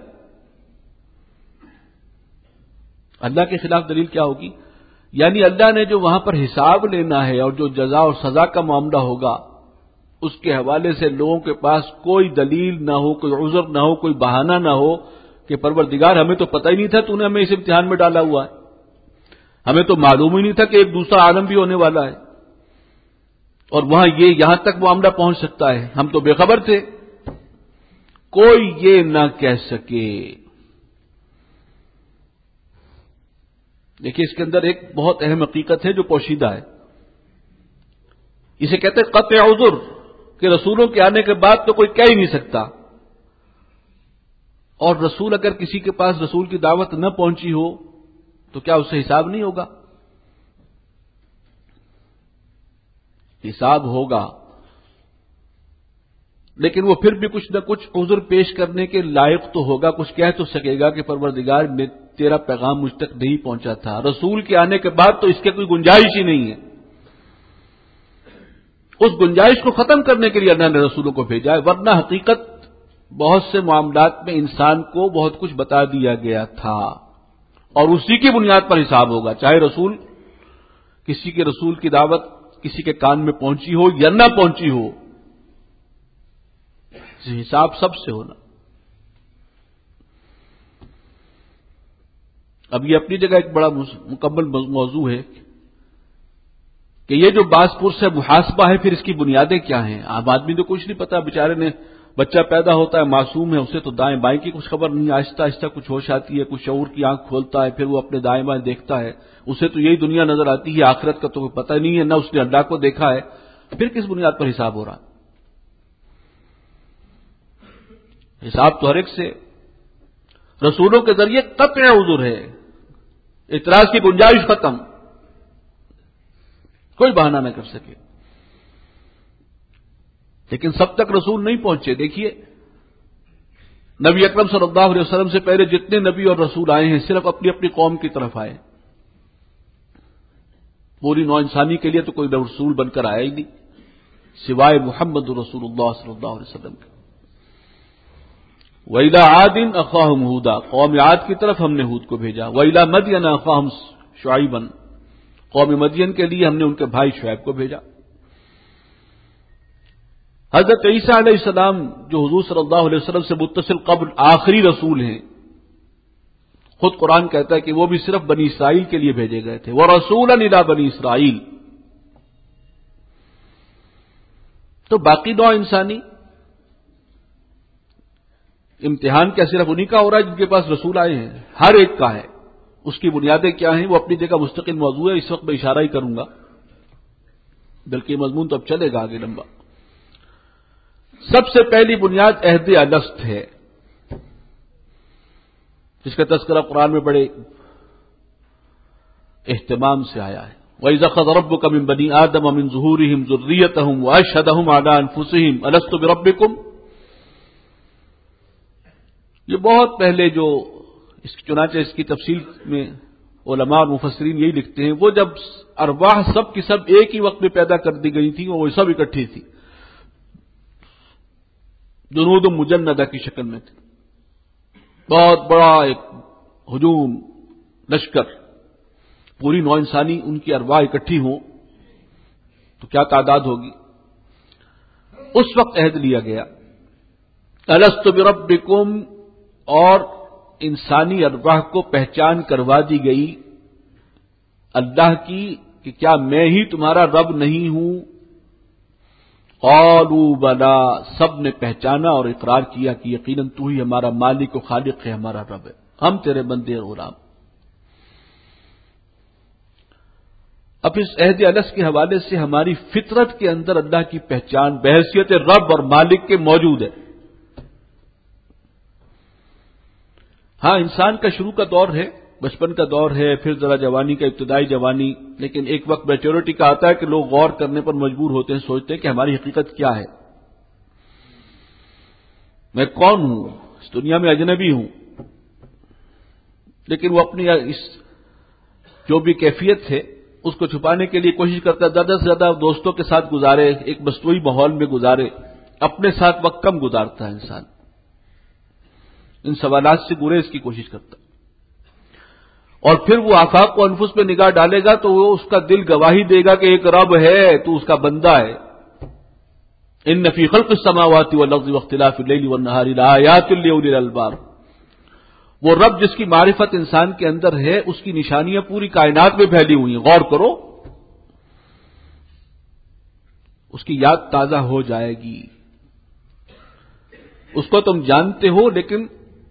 اللہ کے خلاف دلیل کیا ہوگی؟ یعنی اللہ نے جو وہاں پر حساب لینا ہے اور جو جزا اور سزا کا معاملہ ہوگا، اس کے حوالے سے لوگوں کے پاس کوئی دلیل نہ ہو، کوئی عذر نہ ہو، کوئی بہانہ نہ ہو کہ پروردگار ہمیں تو پتہ ہی نہیں تھا تو نے ہمیں اس امتحان میں ڈالا ہوا ہے، ہمیں تو معلوم ہی نہیں تھا کہ ایک دوسرا عالم بھی ہونے والا ہے، اور وہاں یہ یہاں تک معاملہ پہنچ سکتا ہے، ہم تو بے خبر تھے۔ کوئی یہ نہ کہہ سکے۔ دیکھیے اس کے اندر ایک بہت اہم حقیقت ہے جو پوشیدہ ہے، اسے کہتے ہیں قطع عذر، کہ رسولوں کے آنے کے بعد تو کوئی کہہ ہی نہیں سکتا، اور رسول اگر کسی کے پاس رسول کی دعوت نہ پہنچی ہو تو کیا اس سے حساب نہیں ہوگا؟ حساب ہوگا، لیکن وہ پھر بھی کچھ نہ کچھ عذر پیش کرنے کے لائق تو ہوگا، کچھ کہہ تو سکے گا کہ پروردگار میں تیرا پیغام مجھ تک نہیں پہنچا تھا۔ رسول کے آنے کے بعد تو اس کے کوئی گنجائش ہی نہیں ہے، اس گنجائش کو ختم کرنے کے لیے اللہ نے رسولوں کو بھیجا ہے، ورنہ حقیقت بہت سے معاملات میں انسان کو بہت کچھ بتا دیا گیا تھا، اور اسی کی بنیاد پر حساب ہوگا، چاہے رسول کسی کے رسول کی دعوت کسی کے کان میں پہنچی ہو یا نہ پہنچی ہو، حساب سب سے ہونا۔ اب یہ اپنی جگہ ایک بڑا مکمل موضوع ہے کہ یہ جو باس پرس ہے محاسبہ ہے، پھر اس کی بنیادیں کیا ہیں؟ عام آدمی تو کچھ نہیں پتا، بیچارے نے بچہ پیدا ہوتا ہے معصوم ہے، اسے تو دائیں بائیں کی کچھ خبر نہیں، آہستہ آہستہ کچھ ہوش آتی ہے، کچھ شعور کی آنکھ کھولتا ہے، پھر وہ اپنے دائیں بائیں دیکھتا ہے، اسے تو یہی دنیا نظر آتی ہے، آخرت کا تو کوئی پتہ نہیں ہے، نہ اس نے اللہ کو دیکھا ہے، پھر کس بنیاد پر حساب ہو رہا؟ حساب تو ہر ایک سے، رسولوں کے ذریعے قطع عذر ہے، اعتراض کی گنجائش ختم، کوئی بہانہ نہ کر سکے۔ لیکن سب تک رسول نہیں پہنچے۔ دیکھیے نبی اکرم صلی اللہ علیہ وسلم سے پہلے جتنے نبی اور رسول آئے ہیں صرف اپنی اپنی قوم کی طرف آئے، پوری نو انسانی کے لیے تو کوئی رسول بن کر آیا ہی نہیں سوائے محمد رسول اللہ صلی اللہ علیہ وسلم کے۔ وَإِلَىٰ عَادٍ أَخَاهُمْ هُودًا، قوم عاد کی طرف ہم نے ہود کو بھیجا۔ وَإِلَىٰ مَدْيَنَ أَخَاهُمْ شُعَيْبًا، قوم مدین کے لیے ہم نے ان کے بھائی شعیب کو بھیجا۔ حضرت عیسیٰ علیہ السلام جو حضور صلی اللہ علیہ وسلم سے متصل قبل آخری رسول ہیں، خود قرآن کہتا ہے کہ وہ بھی صرف بنی اسرائیل کے لیے بھیجے گئے تھے، وَرَسُولًا إِلَىٰ بَنِي إِسْرَائِيل۔ تو باقی نوع انسانی امتحان کیا صرف انہی کا ہو رہا ہے جن کے پاس رسول آئے ہیں؟ ہر ایک کا ہے۔ اس کی بنیادیں کیا ہیں وہ اپنی جگہ مستقل موضوع ہے، اس وقت میں اشارہ ہی کروں گا، بلکہ مضمون تو اب چلے گا آگے لمبا۔ سب سے پہلی بنیاد عہد الست ہے، جس کا تذکرہ قرآن میں بڑے اہتمام سے آیا ہے۔ وَإِذْ أَخَذَ رَبُّكَ مِن بَنِي آدَمَ مِن ظُهُورِهِمْ ذُرِّيَّتَهُمْ وَأَشْهَدَهُمْ عَلَىٰ أَنفُسِهِمْ أَلَسْتُ بِرَبِّكُمْ۔ یہ بہت پہلے جو اس کی چنانچہ اس کی تفصیل میں علماء اور مفسرین یہی لکھتے ہیں، وہ جب ارواح سب کی سب ایک ہی وقت میں پیدا کر دی گئی تھی، وہ سب اکٹھی تھی، جنود مجندہ کی شکل میں تھی، بہت بڑا ایک ہجوم لشکر، پوری نو انسانی ان کی ارواح اکٹھی ہوں تو کیا تعداد ہوگی؟ اس وقت عہد لیا گیا، الست بربکم، اور انسانی ارواح کو پہچان کروا دی گئی اللہ کی کہ کیا میں ہی تمہارا رب نہیں ہوں؟ قالوا بلا، سب نے پہچانا اور اقرار کیا کہ یقیناً تو ہی ہمارا مالک و خالق ہے، ہمارا رب ہے، ہم تیرے بندے اور غلام۔ اب اس عہد الست کے حوالے سے ہماری فطرت کے اندر اللہ کی پہچان بحیثیت رب اور مالک کے موجود ہے۔ ہاں، انسان کا شروع کا دور ہے، بچپن کا دور ہے، پھر ذرا جوانی کا ابتدائی جوانی، لیکن ایک وقت میچورٹی کا آتا ہے کہ لوگ غور کرنے پر مجبور ہوتے ہیں، سوچتے ہیں کہ ہماری حقیقت کیا ہے، میں کون ہوں، اس دنیا میں اجنبی ہوں۔ لیکن وہ اپنی اس جو بھی کیفیت ہے اس کو چھپانے کے لیے کوشش کرتا ہے، زیادہ سے زیادہ دوستوں کے ساتھ گزارے، ایک مصنوعی ماحول میں گزارے، اپنے ساتھ وقت کم گزارتا ہے انسان، ان سوالات سے گریز کی کوشش کرتا ہے۔ اور پھر وہ آفاق و انفس میں نگاہ ڈالے گا تو وہ اس کا دل گواہی دے گا کہ ایک رب ہے، تو اس کا بندہ ہے۔ ان فی خلق السماوات والارض واختلاف اللیل والنہار لآیات لأولی الالباب، وہ رب جس کی معرفت انسان کے اندر ہے، اس کی نشانیاں پوری کائنات میں پھیلی ہوئی ہیں، غور کرو، اس کی یاد تازہ ہو جائے گی۔ اس کو تم جانتے ہو، لیکن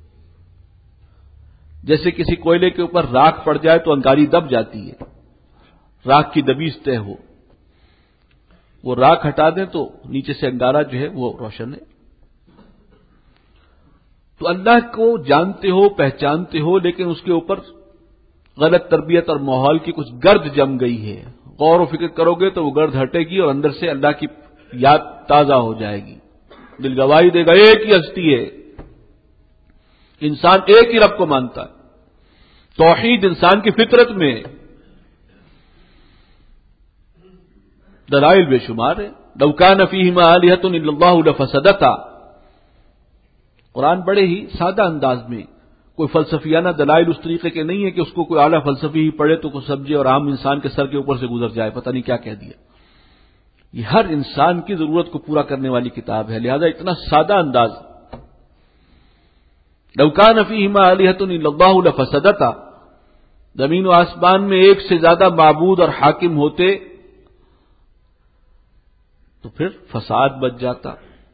جیسے کسی کوئلے کے اوپر راکھ پڑ جائے تو انگاری دب جاتی ہے، راکھ کی دبیز طے ہو، وہ راکھ ہٹا دیں تو نیچے سے انگارہ جو ہے وہ روشن ہے۔ تو اللہ کو جانتے ہو، پہچانتے ہو، لیکن اس کے اوپر غلط تربیت اور ماحول کی کچھ گرد جم گئی ہے، غور و فکر کرو گے تو وہ گرد ہٹے گی اور اندر سے اللہ کی یاد تازہ ہو جائے گی، دل گواہی دے گا ایک ہی ہستی ہے، انسان ایک ہی رب کو مانتا ہے، توحید انسان کی فطرت میں دلائل بے شمار ہے۔ لو کان فیہما آلہۃ الا اللہ لفسدتا، قرآن بڑے ہی سادہ انداز میں، کوئی فلسفیانہ دلائل اس طریقے کے نہیں ہے کہ اس کو کوئی اعلیٰ فلسفی ہی پڑھے تو کچھ سمجھے اور عام انسان کے سر کے اوپر سے گزر جائے، پتہ نہیں کیا کہہ دیا۔ یہ ہر انسان کی ضرورت کو پورا کرنے والی کتاب ہے، لہذا اتنا سادہ انداز۔ لو کان فیہما آلہۃ الا اللہ لفسدتا، زمین و آسمان میں ایک سے زیادہ معبود اور حاکم ہوتے تو پھر فساد بچ جاتا،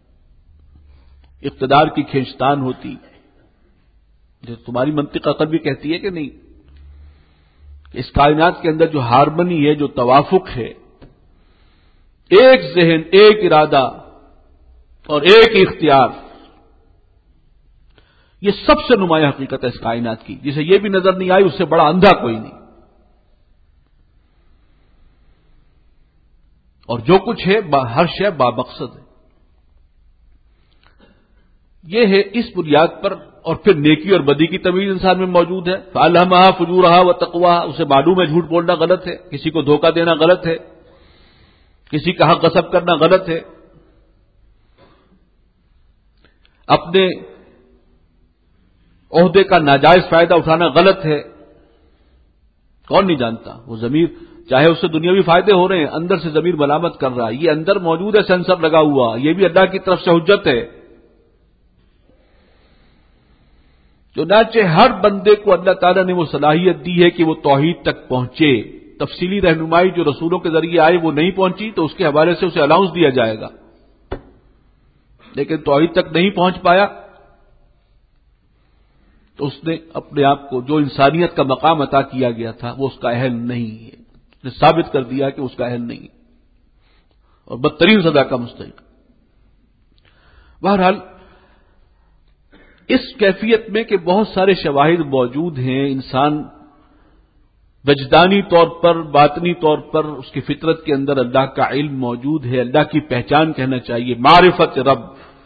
اقتدار کی کھینچتان ہوتی، جو تمہاری منطق عقل بھی کہتی ہے کہ نہیں، اس کائنات کے اندر جو ہارمنی ہے، جو توافق ہے، ایک ذہن، ایک ارادہ اور ایک اختیار، یہ سب سے نمایاں حقیقت ہے اس کائنات کی، جسے یہ بھی نظر نہیں آئی اس سے بڑا اندھا کوئی نہیں۔ اور جو کچھ ہے ہر شے بامقصد ہے، یہ ہے اس بنیاد پر۔ اور پھر نیکی اور بدی کی تمیز انسان میں موجود ہے، فَأَلْهَمَهَا فُجُورَهَا وَتَقْوَاهَا، اسے معلوم ہے جھوٹ بولنا غلط ہے، کسی کو دھوکہ دینا غلط ہے، کسی کا حق غصب کرنا غلط ہے، اپنے عہدے کا ناجائز فائدہ اٹھانا غلط ہے۔ کون نہیں جانتا؟ وہ ضمیر، چاہے اس سے دنیاوی فائدے ہو رہے ہیں، اندر سے ضمیر ملامت کر رہا ہے، یہ اندر موجود ہے، سینسر لگا ہوا، یہ بھی اللہ کی طرف سے حجت ہے۔ چنانچہ ہر بندے کو اللہ تعالیٰ نے وہ صلاحیت دی ہے کہ وہ توحید تک پہنچے۔ تفصیلی رہنمائی جو رسولوں کے ذریعے آئی وہ نہیں پہنچی تو اس کے حوالے سے اسے الاؤنس دیا جائے گا، لیکن توحید تک نہیں پہنچ پایا تو اس نے اپنے آپ کو جو انسانیت کا مقام عطا کیا گیا تھا وہ اس کا اہل نہیں ہے، اس نے ثابت کر دیا کہ اس کا اہل نہیں ہے اور بدترین سزا کا مستحق۔ بہرحال اس کیفیت میں کہ بہت سارے شواہد موجود ہیں، انسان وجدانی طور پر، باطنی طور پر اس کی فطرت کے اندر اللہ کا علم موجود ہے، اللہ کی پہچان کہنا چاہیے، معرفت رب،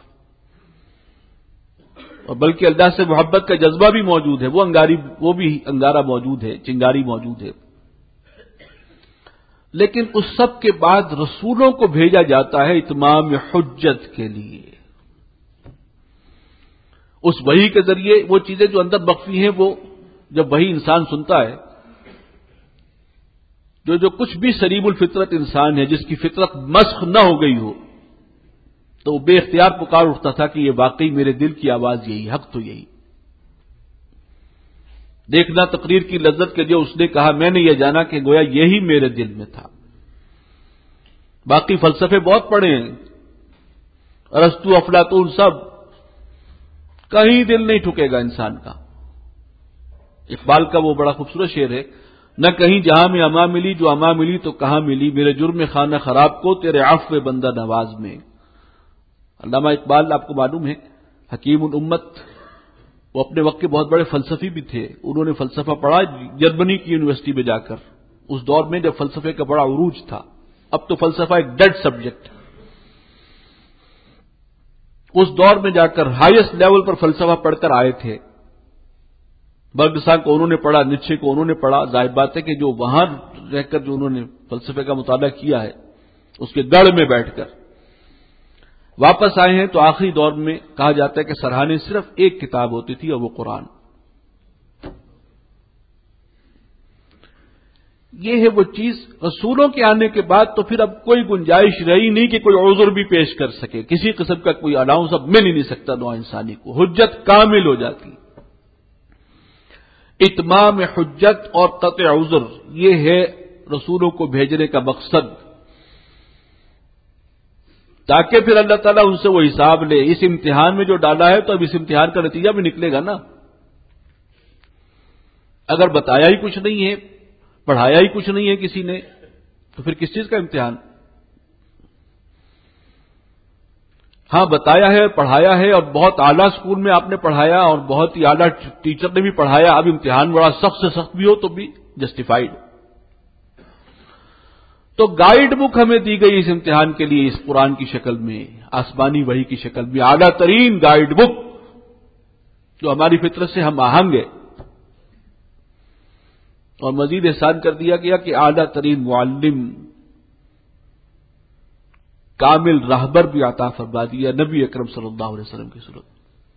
اور بلکہ اللہ سے محبت کا جذبہ بھی موجود ہے، وہ انگاری وہ بھی انگارہ موجود ہے، چنگاری موجود ہے۔ لیکن اس سب کے بعد رسولوں کو بھیجا جاتا ہے اتمام حجت کے لیے، اس وحی کے ذریعے وہ چیزیں جو اندر مخفی ہیں، وہ جب وحی انسان سنتا ہے، جو جو کچھ بھی سلیم الفطرت انسان ہے، جس کی فطرت مسخ نہ ہو گئی ہو، تو وہ بے اختیار پکار اٹھتا تھا کہ یہ واقعی میرے دل کی آواز یہی، حق تو یہی۔ دیکھنا تقریر کی لذت کے جو اس نے کہا میں نے یہ جانا کہ گویا یہی میرے دل میں تھا۔ باقی فلسفے بہت پڑھے ہیں، ارسطو افلاطون سب، کہیں دل نہیں ٹھکے گا انسان کا۔ اقبال کا وہ بڑا خوبصورت شعر ہے، نہ کہیں جہاں میں اما ملی، جو اما ملی تو کہاں ملی، میرے جرم خانہ خراب کو تیرے عفو بندہ نواز میں۔ علامہ اقبال آپ کو معلوم ہے حکیم الامت، وہ اپنے وقت کے بہت بڑے فلسفی بھی تھے، انہوں نے فلسفہ پڑھا جرمنی کی یونیورسٹی میں جا کر، اس دور میں جب فلسفے کا بڑا عروج تھا۔ اب تو فلسفہ ایک ڈیڈ سبجیکٹ، اس دور میں جا کر ہائیسٹ لیول پر فلسفہ پڑھ کر آئے تھے۔ برگسا کو انہوں نے پڑھا، نیچے کو انہوں نے پڑھا، ظاہر بات ہے کہ جو وہاں رہ کر جو انہوں نے فلسفے کا مطالعہ کیا ہے اس کے گڑھ میں بیٹھ کر واپس آئے ہیں، تو آخری دور میں کہا جاتا ہے کہ سرہانے صرف ایک کتاب ہوتی تھی اور وہ قرآن۔ یہ ہے وہ چیز، رسولوں کے آنے کے بعد تو پھر اب کوئی گنجائش رہی نہیں کہ کوئی عذر بھی پیش کر سکے، کسی قسم کا کوئی الاؤنس اب مل ہی نہیں سکتا نوع انسانی کو، حجت کامل ہو جاتی۔ اتمام حجت اور قطع عذر، یہ ہے رسولوں کو بھیجنے کا مقصد، تاکہ پھر اللہ تعالیٰ ان سے وہ حساب لے۔ اس امتحان میں جو ڈالا ہے تو اب اس امتحان کا نتیجہ بھی نکلے گا نا۔ اگر بتایا ہی کچھ نہیں ہے، پڑھایا ہی کچھ نہیں ہے کسی نے، تو پھر کس چیز کا امتحان؟ ہاں بتایا ہے، پڑھایا ہے، اور بہت اعلیٰ اسکول میں آپ نے پڑھایا اور بہت ہی اعلیٰ ٹیچر نے بھی پڑھایا، اب امتحان بڑا سخت سے سخت بھی ہو تو بھی جسٹیفائیڈ۔ تو گائیڈ بک ہمیں دی گئی اس امتحان کے لیے، اس قرآن کی شکل میں، آسمانی وحی کی شکل میں، اعلیٰ ترین گائیڈ بک جو ہماری فطرت سے ہم آہنگ ہے۔ اور مزید احسان کر دیا گیا کہ اعلیٰ ترین معلم، کامل راہبر بھی عطا فرما دیا نبی اکرم صلی اللہ علیہ وسلم کی صورت۔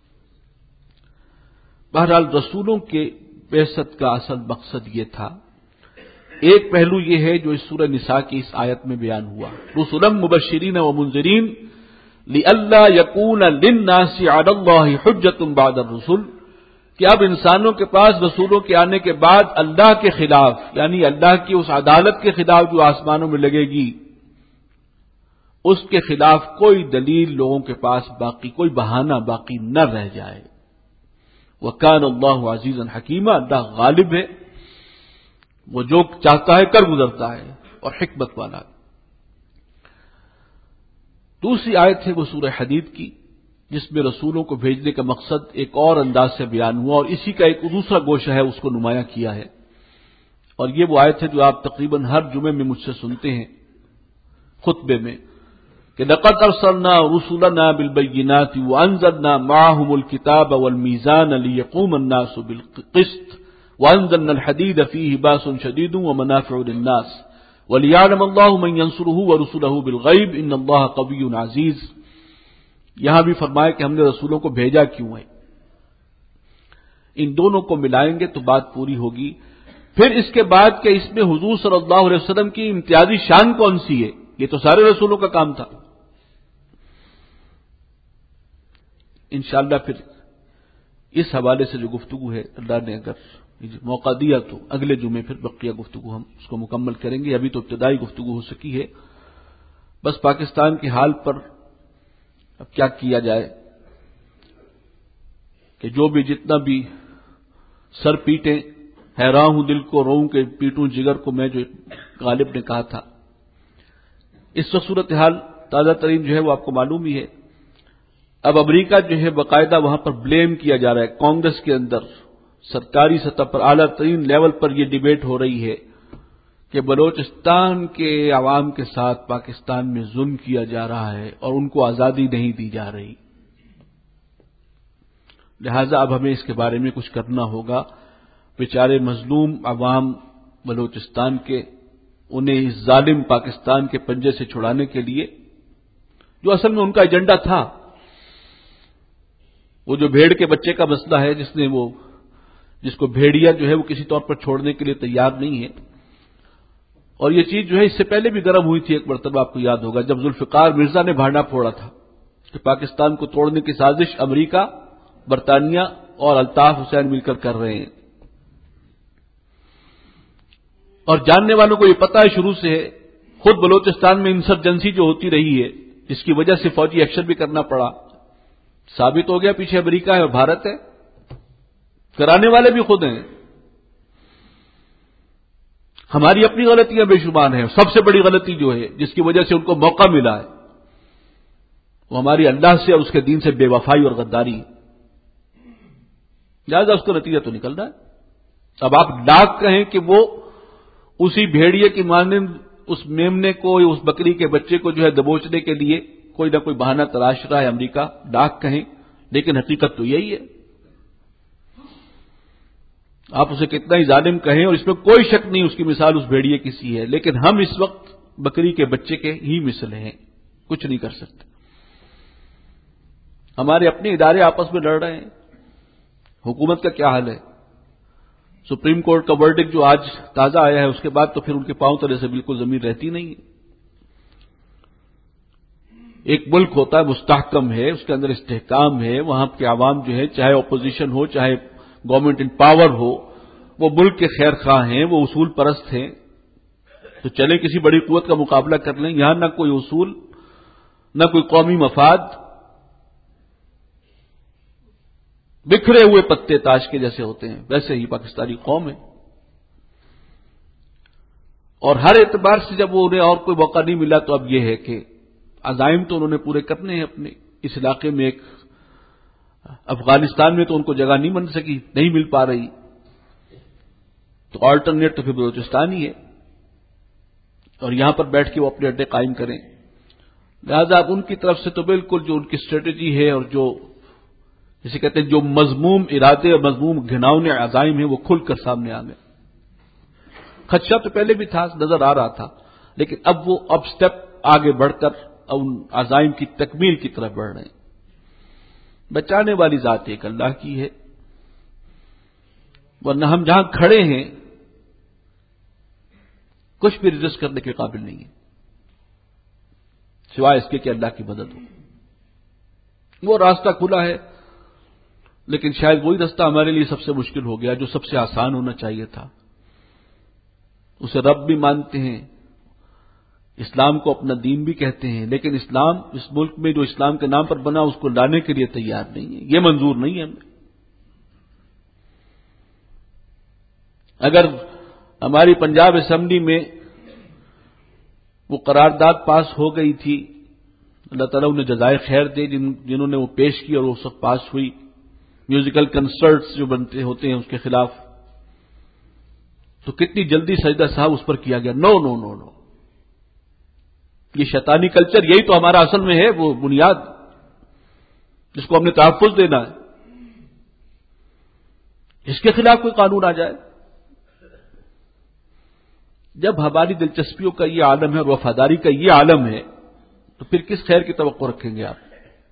بہرحال رسولوں کے بعثت کا اصل مقصد یہ تھا۔ ایک پہلو یہ ہے جو اس سورہ نساء کی اس آیت میں بیان ہوا، رسلا مبشرین و منذرین لئلا یکون للناس علی اللہ حجۃ بعد الرسل، کہ اب انسانوں کے پاس رسولوں کے آنے کے بعد اللہ کے خلاف، یعنی اللہ کی اس عدالت کے خلاف جو آسمانوں میں لگے گی، اس کے خلاف کوئی دلیل لوگوں کے پاس باقی، کوئی بہانہ باقی نہ رہ جائے۔ وَكَانَ اللَّهُ عَزِيزًا حَكِيمًا، اللہ غالب ہے، وہ جو چاہتا ہے کر گزرتا ہے اور حکمت والا ہے۔ دوسری آیت ہے وہ سورہ حدید کی، جس میں رسولوں کو بھیجنے کا مقصد ایک اور انداز سے بیان ہوا، اور اسی کا ایک دوسرا گوشہ ہے اس کو نمایاں کیا ہے۔ اور یہ وہ آیت ہے جو آپ تقریباً ہر جمعے میں مجھ سے سنتے ہیں خطبے میں، کہ لَقَدْ أَرْسَلْنَا رُسُلَنَا بِالْبَيِّنَاتِ وَأَنزَلْنَا مَعَهُمُ الْكِتَابَ وَالْمِيزَانَ لِيَقُومَ النَّاسُ بِالْقِسْطِ وَأَنزَلْنَا الْحَدِيدَ فِيهِ بَأْسٌ شَدِيدٌ وَمَنَافِعُ لِلنَّاسِ وَلِيَعْلَمَ اللَّهُ مَن يَنصُرُهُ وَرُسُلَهُ بِالْغَيْبِ إِنَّ اللَّهَ قَوِيٌّ عَزِيزٌ۔ یہاں بھی فرمایا کہ ہم نے رسولوں کو بھیجا کیوں ہے۔ ان دونوں کو ملائیں گے تو بات پوری ہوگی۔ پھر اس کے بعد کہ اس میں حضور صلی اللہ علیہ وسلم کی امتیازی شان کون سی ہے، یہ تو سارے رسولوں کا کام تھا۔ انشاءاللہ پھر اس حوالے سے جو گفتگو ہے، اللہ نے اگر موقع دیا تو اگلے جمعے پھر بقیہ گفتگو ہم اس کو مکمل کریں گے۔ ابھی تو ابتدائی گفتگو ہو سکی ہے، بس پاکستان کے حال پر اب کیا کیا جائے کہ جو بھی جتنا بھی سر پیٹیں، حیران ہوں دل کو، روؤں کہ پیٹوں جگر کو، میں جو غالب نے کہا تھا۔ اس وقت صورتحال تازہ ترین جو ہے وہ آپ کو معلوم ہی ہے۔ اب امریکہ جو ہے باقاعدہ وہاں پر بلیم کیا جا رہا ہے، کانگریس کے اندر سرکاری سطح پر اعلیٰ ترین لیول پر یہ ڈیبیٹ ہو رہی ہے کہ بلوچستان کے عوام کے ساتھ پاکستان میں ظلم کیا جا رہا ہے اور ان کو آزادی نہیں دی جا رہی، لہذا اب ہمیں اس کے بارے میں کچھ کرنا ہوگا۔ بیچارے مظلوم عوام بلوچستان کے، انہیں اس ظالم پاکستان کے پنجے سے چھڑانے کے لیے، جو اصل میں ان کا ایجنڈا تھا، وہ جو بھیڑ کے بچے کا مسئلہ ہے، جس نے وہ جس کو بھیڑیا جو ہے وہ کسی طور پر چھوڑنے کے لیے تیار نہیں ہے۔ اور یہ چیز جو ہے اس سے پہلے بھی گرم ہوئی تھی ایک مرتبہ، آپ کو یاد ہوگا، جب ذوالفقار مرزا نے بھانڈا پھوڑا تھا کہ پاکستان کو توڑنے کی سازش امریکہ، برطانیہ اور الطاف حسین مل کر کر رہے ہیں۔ اور جاننے والوں کو یہ پتا ہے شروع سے ہے، خود بلوچستان میں انسرجنسی جو ہوتی رہی ہے جس کی وجہ سے فوجی ایکشن بھی کرنا پڑا، ثابت ہو گیا پیچھے امریکہ ہے اور بھارت ہے، کرانے والے بھی خود ہیں۔ ہماری اپنی غلطیاں بے شمار ہیں، سب سے بڑی غلطی جو ہے جس کی وجہ سے ان کو موقع ملا ہے وہ ہماری اللہ سے اور اس کے دین سے بے وفائی اور غداری ہے، لہٰذا اس کا نتیجہ تو نکل رہا ہے۔ اب آپ لاکھ کہیں کہ وہ اسی بھیڑیے کی مانند اس میمنے کو، اس بکری کے بچے کو جو ہے دبوچنے کے لیے کوئی نہ کوئی بہانہ تلاش رہا ہے امریکہ، لاکھ کہیں، لیکن حقیقت تو یہی ہے۔ آپ اسے کتنا ہی ظالم کہیں اور اس میں کوئی شک نہیں اس کی مثال اس بھیڑیے کی سی ہے، لیکن ہم اس وقت بکری کے بچے کے ہی مثل ہیں، کچھ نہیں کر سکتے۔ ہمارے اپنے ادارے آپس میں لڑ رہے ہیں، حکومت کا کیا حال ہے؟ سپریم کورٹ کا ورڈکٹ جو آج تازہ آیا ہے اس کے بعد تو پھر ان کے پاؤں تلے سے بالکل زمین رہتی نہیں ہے۔ ایک ملک ہوتا ہے مستحکم ہے، اس کے اندر استحکام ہے، وہاں کے عوام جو ہے چاہے اپوزیشن ہو چاہے گورنمنٹ ان پاور ہو وہ ملک کے خیر خواہ ہیں، وہ اصول پرست ہیں، تو چلے کسی بڑی قوت کا مقابلہ کر لیں۔ یہاں نہ کوئی اصول نہ کوئی قومی مفاد، بکھرے ہوئے پتے تاش کے جیسے ہوتے ہیں، ویسے ہی پاکستانی قوم ہے۔ اور ہر اعتبار سے جب وہ انہیں اور کوئی موقع نہیں ملا تو اب یہ ہے کہ عزائم تو انہوں نے پورے کرنے ہیں اپنے اس علاقے میں۔ ایک افغانستان میں تو ان کو جگہ نہیں بن سکی، نہیں مل پا رہی، تو آلٹرنیٹ تو پھر بلوچستان ہی ہے، اور یہاں پر بیٹھ کے وہ اپنے اڈے قائم کریں۔ لہذا اب ان کی طرف سے تو بالکل جو ان کی اسٹریٹجی ہے اور جو جسے کہتے ہیں جو مذموم ارادے اور مذموم گھناؤنے عزائم ہیں وہ کھل کر سامنے آ گئے۔ خدشہ تو پہلے بھی تھا، نظر آ رہا تھا، لیکن اب وہ اب سٹیپ آگے بڑھ کر ان عزائم کی تکمیل کی طرف بڑھ رہے ہیں۔ بچانے والی ذات ایک اللہ کی ہے، ورنہ ہم جہاں کھڑے ہیں کچھ بھی رجسٹ کرنے کے قابل نہیں ہے سوائے اس کے کہ اللہ کی مدد ہو۔ وہ راستہ کھلا ہے، لیکن شاید وہی راستہ ہمارے لیے سب سے مشکل ہو گیا جو سب سے آسان ہونا چاہیے تھا۔ اسے رب بھی مانتے ہیں، اسلام کو اپنا دین بھی کہتے ہیں، لیکن اسلام اس ملک میں جو اسلام کے نام پر بنا اس کو لانے کے لیے تیار نہیں ہے، یہ منظور نہیں ہے ہمیں۔ اگر ہماری پنجاب اسمبلی میں وہ قرارداد پاس ہو گئی تھی، اللہ تعالیٰ انہیں جزائے خیر دے جن جنہوں نے وہ پیش کی اور وہ سب پاس ہوئی، میوزیکل کنسرٹس جو بنتے ہوتے ہیں اس کے خلاف، تو کتنی جلدی سجدہ صاحب اس پر کیا گیا۔ نو نو نو نو یہ شیطانی کلچر، یہی تو ہمارا اصل میں ہے وہ بنیاد جس کو ہم نے تحفظ دینا ہے، اس کے خلاف کوئی قانون آ جائے۔ جب ہماری دلچسپیوں کا یہ عالم ہے اور وفاداری کا یہ عالم ہے تو پھر کس خیر کی توقع رکھیں گے آپ؟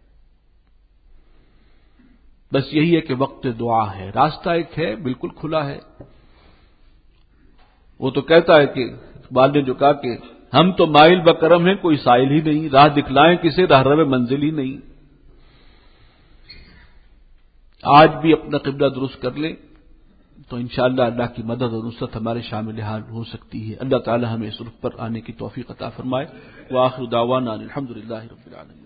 بس یہی ہے کہ وقت دعا ہے، راستہ ایک ہے بالکل کھلا ہے۔ وہ تو کہتا ہے کہ اقبال نے جو کہا کہ ہم تو مائل بکرم ہیں کوئی سائل ہی نہیں، راہ دکھلائیں کسے راہ رو منزل ہی نہیں۔ آج بھی اپنا قبلہ درست کر لیں تو انشاءاللہ اللہ کی مدد اور نصرت ہمارے شامل حال ہو سکتی ہے۔ اللہ تعالی ہمیں اس رخ پر آنے کی توفیق عطا فرمائے۔ وآخر دعوانا الحمدللہ رب العالمین۔